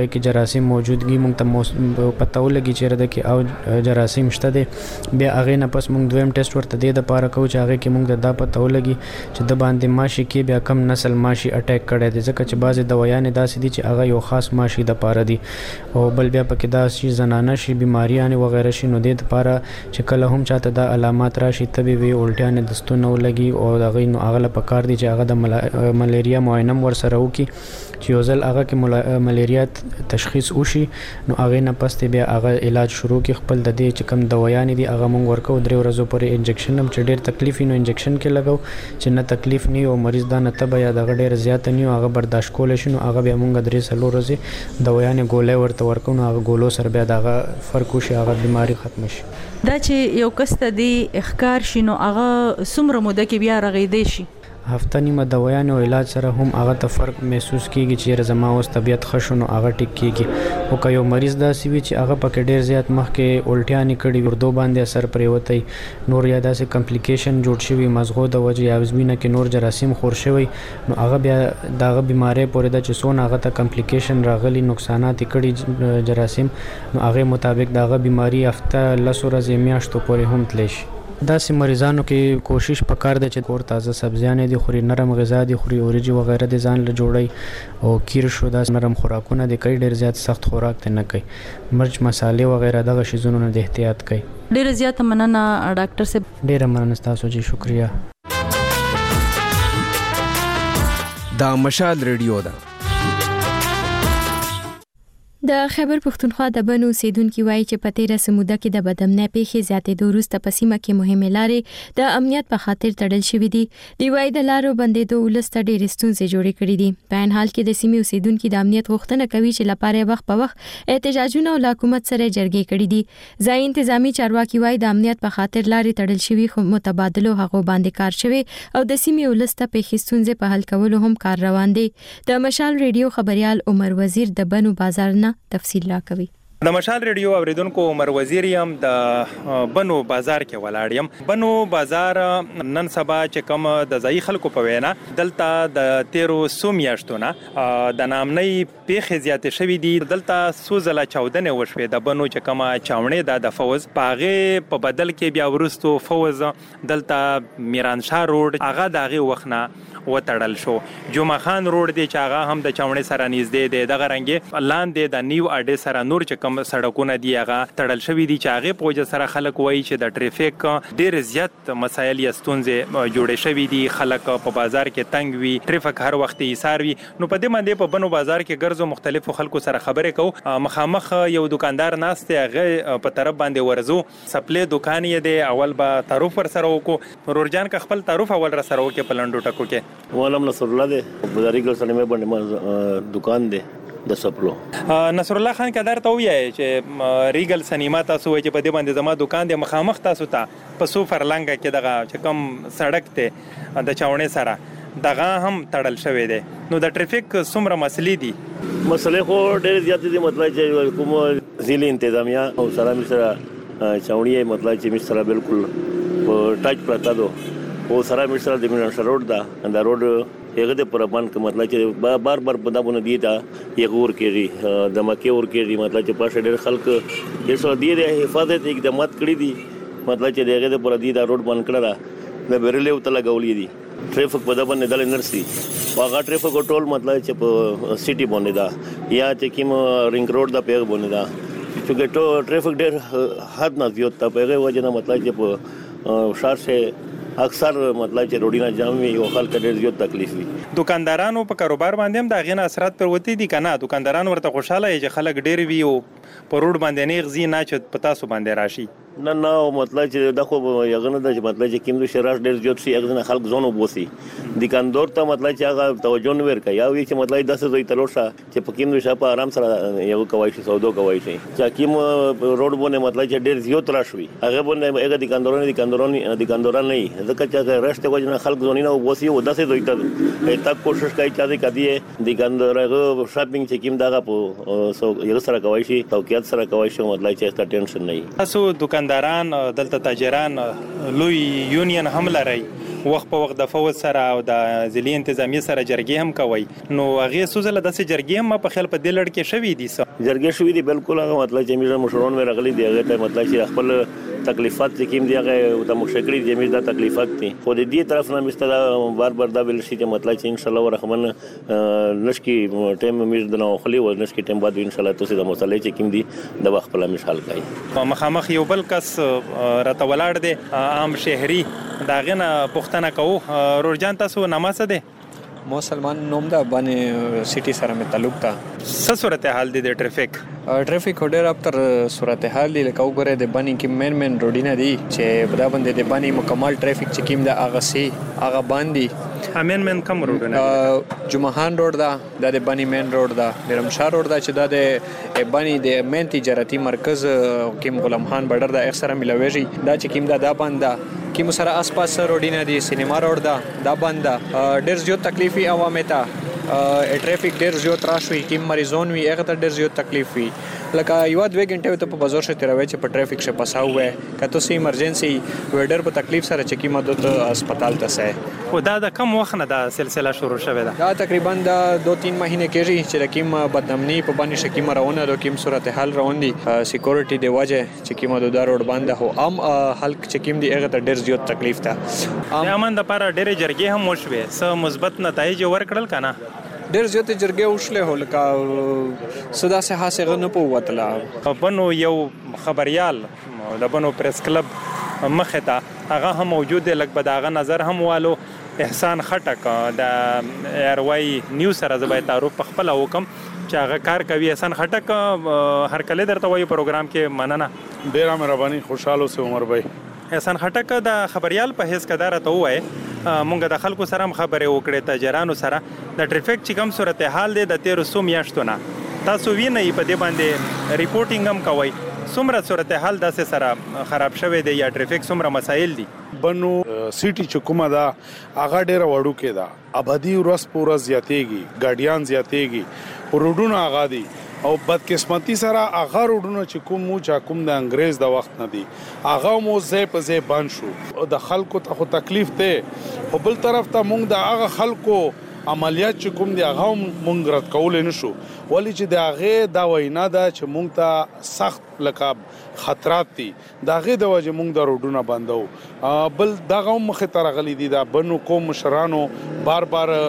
هغه کې جراثیم موجودګي موږ ته پته ولګي چې رده کې او جراثیم شته دي. بیا هغه نه پس موږ دویم ټیسټ ورته د لپاره کوو چې هغه کې موږ د پته ولګي چې د باندې ماشي کې بیا کم نسل ماشي اٹیک کړي دي، ځکه چې بعضې دوايانې داسې دي چې هغه یو خاص ماشي د پاره دي او بل بیا پکې دا شي زنانه شي بیماریان وغیرہ شي، نو د لپاره چې کله هم چاته د علامات راشي تبي وي الټیان دستونه ولګي او دغه نو هغه په کار دي چې هغه د ملیریا معاینه ور سره وکي چې یو ځل هغه کې ملیریا تشخیص وشي نو هغه نه پس بیا هغه علاج شروع کی خپل د دې چې کم دوايانې دي هغه مونږ ورکو 3 ورځې پورې انجکشن هم چې ډېر تکلیف نو انجکشن کې لګاو چې نه تکلیف نه او مریض دا نه تبه یا دغه ډېر زیات نه هغه برداشت کول شي نو هغه بیا مونږ 3 ورځې دوايانې ګولې ورته ورکو نو هغه ګولو سره بیا دغه فرق وشي هغه بیماری ختم شي. دا چې یو کس ته دی اخکار شي نو هغه څومره موده کې بیا رغېدې شي؟ هفته نیمه دوايان او علاج سره هم هغه ته فرق محسوس کیږي چې زما اوس طبيعت خښونو هغه ټیک کیږي. او که یو مریض داسې وي چې هغه پکې ډیر زیات مخکې الټیانې کړي وردو باندې اثر پریوتی نور یا داسې کمپلیکیشن جوړ شوی مزغو د وجه یا وزمینه کې نور جراثیم خور شوی نو هغه بیا دغه بیماری پورې د چسون هغه ته کمپلیکیشن راغلي نقصانات کړي جراثیم نو هغه مطابق دغه بیماری هفته 10 ورځې میاشتو پورې هم تلی شي. داسې مریضانو کې کوشش پکار دی چې کور تازه سبزیانې دي خوري، نرم غذا دي خوري، اوريجي وغیرہ د ځان له جوړي او کیر شو داس نرم خوراکونه دي کوي، ډیر زیات سخت خوراک ته نه کوي، مرچ مسالې وغیرہ دغه شیزونو نه د احتیاط کوي. ډیر زیات مننه ډاکټر صاحب. ډیر مننه تاسو جی شکریا. دا مشال ریډیو ده. د خیبر پښتونخوا د بنو سیدونکو وایي چې په تیره سموده کې د بدامنۍ پیښې زیاتې وروسته په سیمه کې مهمه لارې د امنیت په خاطر تړل شوې دي. دی وایي د لارو بندېدو ولسته ډېرې ستونزې جوړې کړې دي. په عین حال کې د سیمې اوسیدونکو د امنیت غوښتنه کوي چې لپاره وخت په وخت احتجاجونه او حکومت سره جرګې کړې دي. ځای انتظامی چارواکي وایي د امنیت په خاطر لارې تړل شوې خو متبادلو هغه باندې کار شوی او د سیمې ولسته پیښې ستونزې په حل کولو هم کار روان دي. د مشال ریډیو خبريال عمر وزیر د بنو بازار نه تفصیل راکوي. د مشال ریډیو اوریدونکو عمر وزیر یم د بنو بازار کې ولاړ یم. بنو بازار نن سبا چې کوم د ځای خلکو په وینا دلته د 13 میاشتونه د نامنۍ پیښې زیاتې شوې دي. دلته سوزله چاودنې وشوې د بنو چې کومه چاونې د فوز پاغه په بدل کې بیا ورستو فوز دلته میران شاه روډ هغه دغه وخت نه وتړل شو. جمعه خان روډ دی چې هغه هم د چاونې سره نږدې دی. دغه رنګ لاندې د نیو اډې سره نور چې کوم سړکونه دی هغه تړل شوی دي چې هغه پوجا سره خلک وایي چې د ټریفیک ډیر زیات مسایل یا ستونزې جوړې شوې دي. خلک په بازار کې تنگ وي، ټریفیک هر وخت ایثار وي. نو په دې باندې په بنو بازار کې ګرځو مختلفو خلکو سره خبرې کوو. مخامخ یو دکاندار ناشته هغه په طرف باندې ورزو سپلې دکان یې دی. اول به تعارف ور سره وکړو. رورجان کا خپل تعارف اول را سره وکړي په لندو ټکو کې. ولم نصر الله دې بازاري ګل سره مې باندې دکان دی د سپلو. نصر الله خان کدار ته وایي چې ریګل سینما تاسو وایي چې په دې باندې زما دکان دی مخامخ تاسو ته په سو فرلنګ کې دغه چې کم سړک ته د چاونې سره دغه هم تړل شوی دی. نو د ټریفیک څومره مسلې دي؟ مسلې خو ډېر زیات دي. مطلب چې کوم ضلع انتظامیه او سره سره چاونې مطلب چې مې سره بالکل په ټاچ پراته دو او سره مې سره د میران شاه روډ دا دا روډ هغه د پربان کې مطلب چې بار بار په دابونه دی دا یو ور کېږي د مکه ور کېږي مطلب چې پښه ډېر خلک یې سو دی د حفاظت اقدامات کړی دي. مطلب چې دغه د پر دی دا روډ بند کړل دا بیرلې وته لګولې دي. ټریفیک په دابونه دل نرسي واغه ټریفیک ټول مطلب چې په سټي باندې دا یا چې کوم رینګ روډ دا پیغ باندې دا چې ټریفیک ډېر حد نه زیات ته پیغه وجه نه مطلب چې په شهر سے اکثر مطلب چې روډینا جام وي او خلک ډېر زیات تکلیف وي. دکاندارانو په کاروبار باندې هم دا غینه اثرات پر وتی دي کنه. دکانداران ورته خوشاله چې خلک ډېر وي او په روډ باندې نه غزي نه چې پتا سو باندې راشي. نه مطلب چې دا خو یغه نه د مطلب چې کوم شراش ډېر زیات سي اګه خلک ځونو بوسي. دکاندار ته مطلب چې هغه توجه نه ورکړي یا وی چې مطلب 10 زوی تلوشه چې په کوم شپه آرام سره یو کوي شي سودو کوي شي چې کوم روډ باندې مطلب چې ډېر زیات راشوي هغه باندې هغه دکانداران نه ځکه چې راشته وجنه خلک ځونی نه بوسي او 10 زوی ته تک کوشش کوي چې کدی دکاندار هغه شاپینګ چې کوم دغه په سو یو سره کوي شي توکیات سره کوي شي مطلب چې تا ټینشن نه. تاسو دکانداران دلته تاجران لوی یونین هم لري وخت په وخت د فوج سره او د ضلعي انتظامیه سره جرګې هم کوي نو هغه سوزله داسې جرګې هم په خپل په دې لړ کې شوي دي جرګې شوي دي بالکل هغه مطلب چې موږ مشرون مې راغلي دي هغه ته مطلب چې خپل تکلیفات چې کوم دي هغه د مشکل دي موږ د تکلیفات دي خو د دې طرف نه مستدا بار دا ویل شي چې مطلب چې ان شاء الله ورحمن نشکی ټیم موږ د نو خلی و نشکی ټیم بعد ان شاء الله تاسو د مسلې چې کوم دي د وخت په مثال کوي مخامخ یو بل کس راته ولاړ دي عام شهري داغه نه پښتنه کوو رورجان تاسو نامه ده مو سلمان نوم ده باندې سیټي سره مې تعلق ده څه صورتحال دي د ټریفیک ډېر اپتر صورتحال دي لکه وګوره د باندې کې مین روډینه دي چې بدا باندې د باندې مکمل ټریفیک چې کیم ده هغه سي هغه باندې مین کم روډونه جمعهان روډ ده د باندې مین روډ ده درمشار روډ ده چې د باندې د مین تجارتي مرکز کیم غلام خان بډر ده اکثره ملويږي دا چې کیم ده دا باندې کې مسره آس-پاس روډینه دي سینما روډ دا باندې ډېر زیات تکلیفي عوامه ته ټریفیک ډېر زیات راشي کې مریضون وي هغه ته ډېر زیات تکلیف وي لکه یو 2 غنټه ته په بازار شته راوي چې په ټریفیک شه پساو وي کته سي ایمرجنسي وډر په تکلیف سره چې کی مدد هسپتال ته سه او دا د کم وخت نه دا سلسله شروع شوه دا تقریبا د 2-3 مهینه کېږي چې کوم بدنامني په باندې شکی مرونه د کوم صورتحال روان دي سکیورټي دی وجه چې کی مدد روډ باندې هو عام حلق چې کوم دی هغه ته ډېر زیات تکلیف ته امن د لپاره ډېر جرګې هم وشوي څه مثبت نتایج ورکړل کنه ډېر زیات جرګې وشلې هو لکه صدا سه حاصل نه پوتله بنو یو خبريال د بنو پریس کلب مخه ته هغه هم موجود دی لکه بداغه نظر هم والو احسان خټک د ایروای نیوز سره زبای تعارف په خپل حکم چې هغه کار کوي احسان خټک هر کله درته وایي پروګرام کې مننه ډېر مهرباني خوشاله سه عمر بھائی احسان خټک د خبريال په هیڅ کدار ته وای مونږ د خلکو سره خبرې وکړې تاجرانو سره د ټریفیک چې کوم صورتحال دی د 1300 میاشتونه تاسو وینئ په دې باندې ریپورټینګ هم کوي څومره صورتحال داسې سره خراب شوی دی یا ټریفیک څومره مسایل دي بنو سیټي چې کومه دا هغه ډېر وړو کې دا ابدي ورځ پورا زیاتېږي ګاډیان زیاتېږي روډونه هغه دي او بدقسمتي سره هغه روډونه چې کوم مو چا کوم د انګريز د وخت نه دي هغه مو زې په زې بند شو د خلکو ته خو تکلیف ته په بل طرف ته مونږ د هغه خلکو عملیات چې کوم دی هغه مونږ رد کول نه شو ولی چې د هغه دا وینا ده چې مونږ ته سخت لکه خطرات دي دا هغه د وجه مونږ د روډونه بندو بل دغه مخه ترغلي دي دا بنو کوم مشرانو بار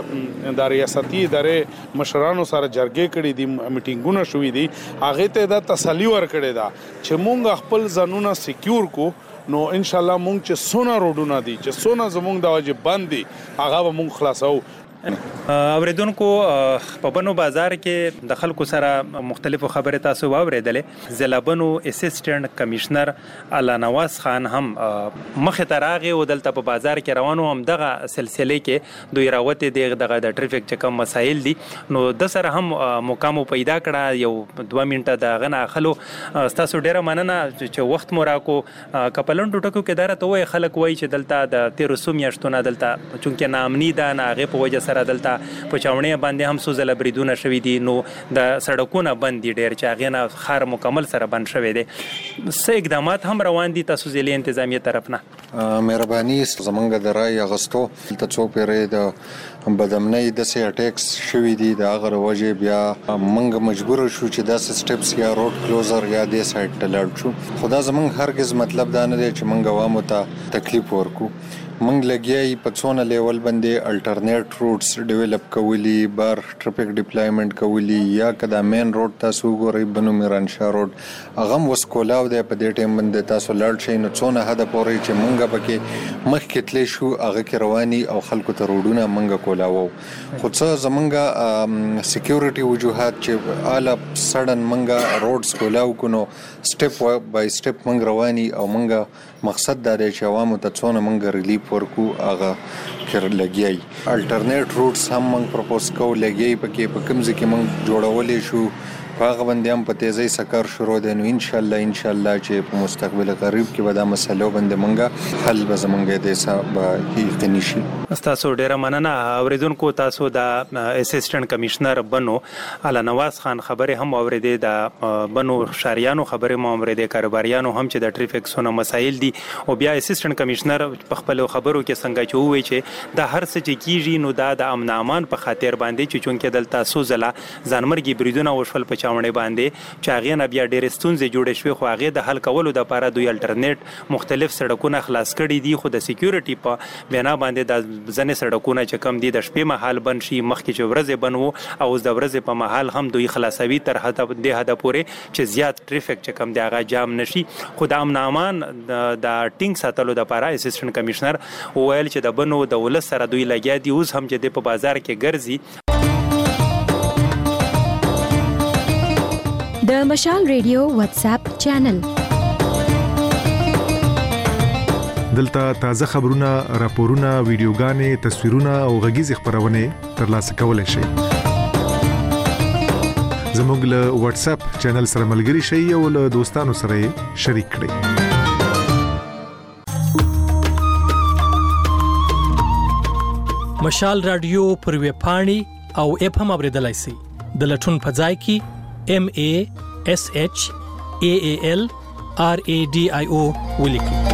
د ریاستي ادارې مشرانو سره جرګې کړي دي میټینګونه شوې دي هغه ته دا تسلی ورکړي دا چې مونږ خپل ځانونه سکیور کو نو ان شاء الله مونږ چې سونه روډونه دي چې سونه زمونږ د وجه بند دي هغه به مونږ خلاصو اوریدونکو په بنو بازار کې د خلکو سره مختلفو خبرې تاسو واوریدلې ضلع بنو اسسټنټ کمشنر اعلی نواز خان هم مخه تراغه او دلته په بازار کې روانو هم دغه سلسله کې دوی راوته دغه د ټریفیک چې کوم مسایل دي نو د سره هم مقام پیدا کړه یو 2 منټه د غنا خلو تاسو ډیره مننه چې وخت مو راکو کپلن ټوټکو کې دره ته وای خلک وای چې دلته د 1300 میاشتونه دلته چونکه نامنی ده نه هغه په وجه سره دلته په چاونې باندې هم سوزله بریدونه شوي دي نو د سړکونه بند دي ډېر چې هغې نه خار مکمل سره بند شوی دی څه اقدامات هم روان دي تاسو ضلعي انتظامیه طرف نه مهرباني زمونږ د رای اغستو دلته څو پیرې د بدامنۍ داسې اټیکس شوي دي د هغه وجې بیا موږ مجبور شو چې داسې سټپس یا روډ کلوزر یا دې سایډ ته لاړ شو خو دا زمونږ هرګز مطلب دا نه دی چې موږ عوامو ته تکلیف ورکو منګ لګیای په څونه لیول باندې الټرنیټ روټس ډیولپ کولی بار ټریفیک ډیپلایمنٹ کولی یا کدا مین روډ تاسو ګورئ بنو میرانشاه روډ هغه وسکولاو دی په دې ټیم باندې تاسو لاړ شئ نو څونه هدا پورې چې منګه پکې مخکې تللی شو هغه کې رواني او خلکو ته روډونه منګه کولاو خو څه زمونږه سکیورټي وجوهات چې اعلی سډن منګه روډز کولاو کونو سټپ بای سټپ منګ رواني او منګه مقصد دا دی چې عوامو ته څونه منګه ریلیف ورکو هغه کړ لګیای الټرنیټ روټس هم موږ پروپوز کوو لګیای پکې په کوم ځای کې موږ جوړولې شو هغه باندې هم په تیزی سکر شروع دي. نو ان شاء الله چې په مستقبل قریب کې به دا مسله باندې مونږه حل به زمونږ د حساب یقیني شي. تاسو ډیره مننه. اوریدونکو تاسو د اسسټنټ کمشنر بنو اعلی نواز خان خبره هم اوریدې، د بنو شاریانو خبره هم اوریدې، کاروباریانو هم چې د ټریفیک سونه مسایل دي، او بیا اسسټنټ کمشنر په خپل خبرو کې څنګه چې وایي چې د هر څه چې کیږي نو دا د امن امان په خاطر باندې چې چونکې دلته سوزلا ځانمرګي بریدونه وشول په چاونې باندې چې هغه نه بیا ډېر ستونزې جوړې شوې، خو هغه د حل کولو د لپاره دوی الټرنیټ مختلف سړکونه خلاص کړي دي. خو د سکیورټي په بنا باندې د ځنې سړکونه چې کم دي د شپې مهال بند شي، مخکې چې ورځې بند وو او اوس د ورځې په مهال هم دوی خلاصوي تر حد پورې چې زیات ټریفیک چې کم دی هغه جام نشي. خو د امن امان د ټینګ ساتلو لپاره اسسټنټ کمشنر وویل چې د بنو د ولس سره دوی لګیا دي، اوس هم چې د په بازار کې ګرځي. د مشال ریډیو واتس اپ چینل دلته تازه خبرونه، راپورونه، ویډیوګانې، تصویرونه او غږیز خبرونه ترلاسه کولای شئ. زموږ له واتس اپ چینل سره ملګري شئ او له دوستانو سره شریک کړئ. مشال رادیو پر ویب پاڼې او اپ هم اوریدلای شئ. د لټون په ځای کې MASHAALRADIO ولیکئ.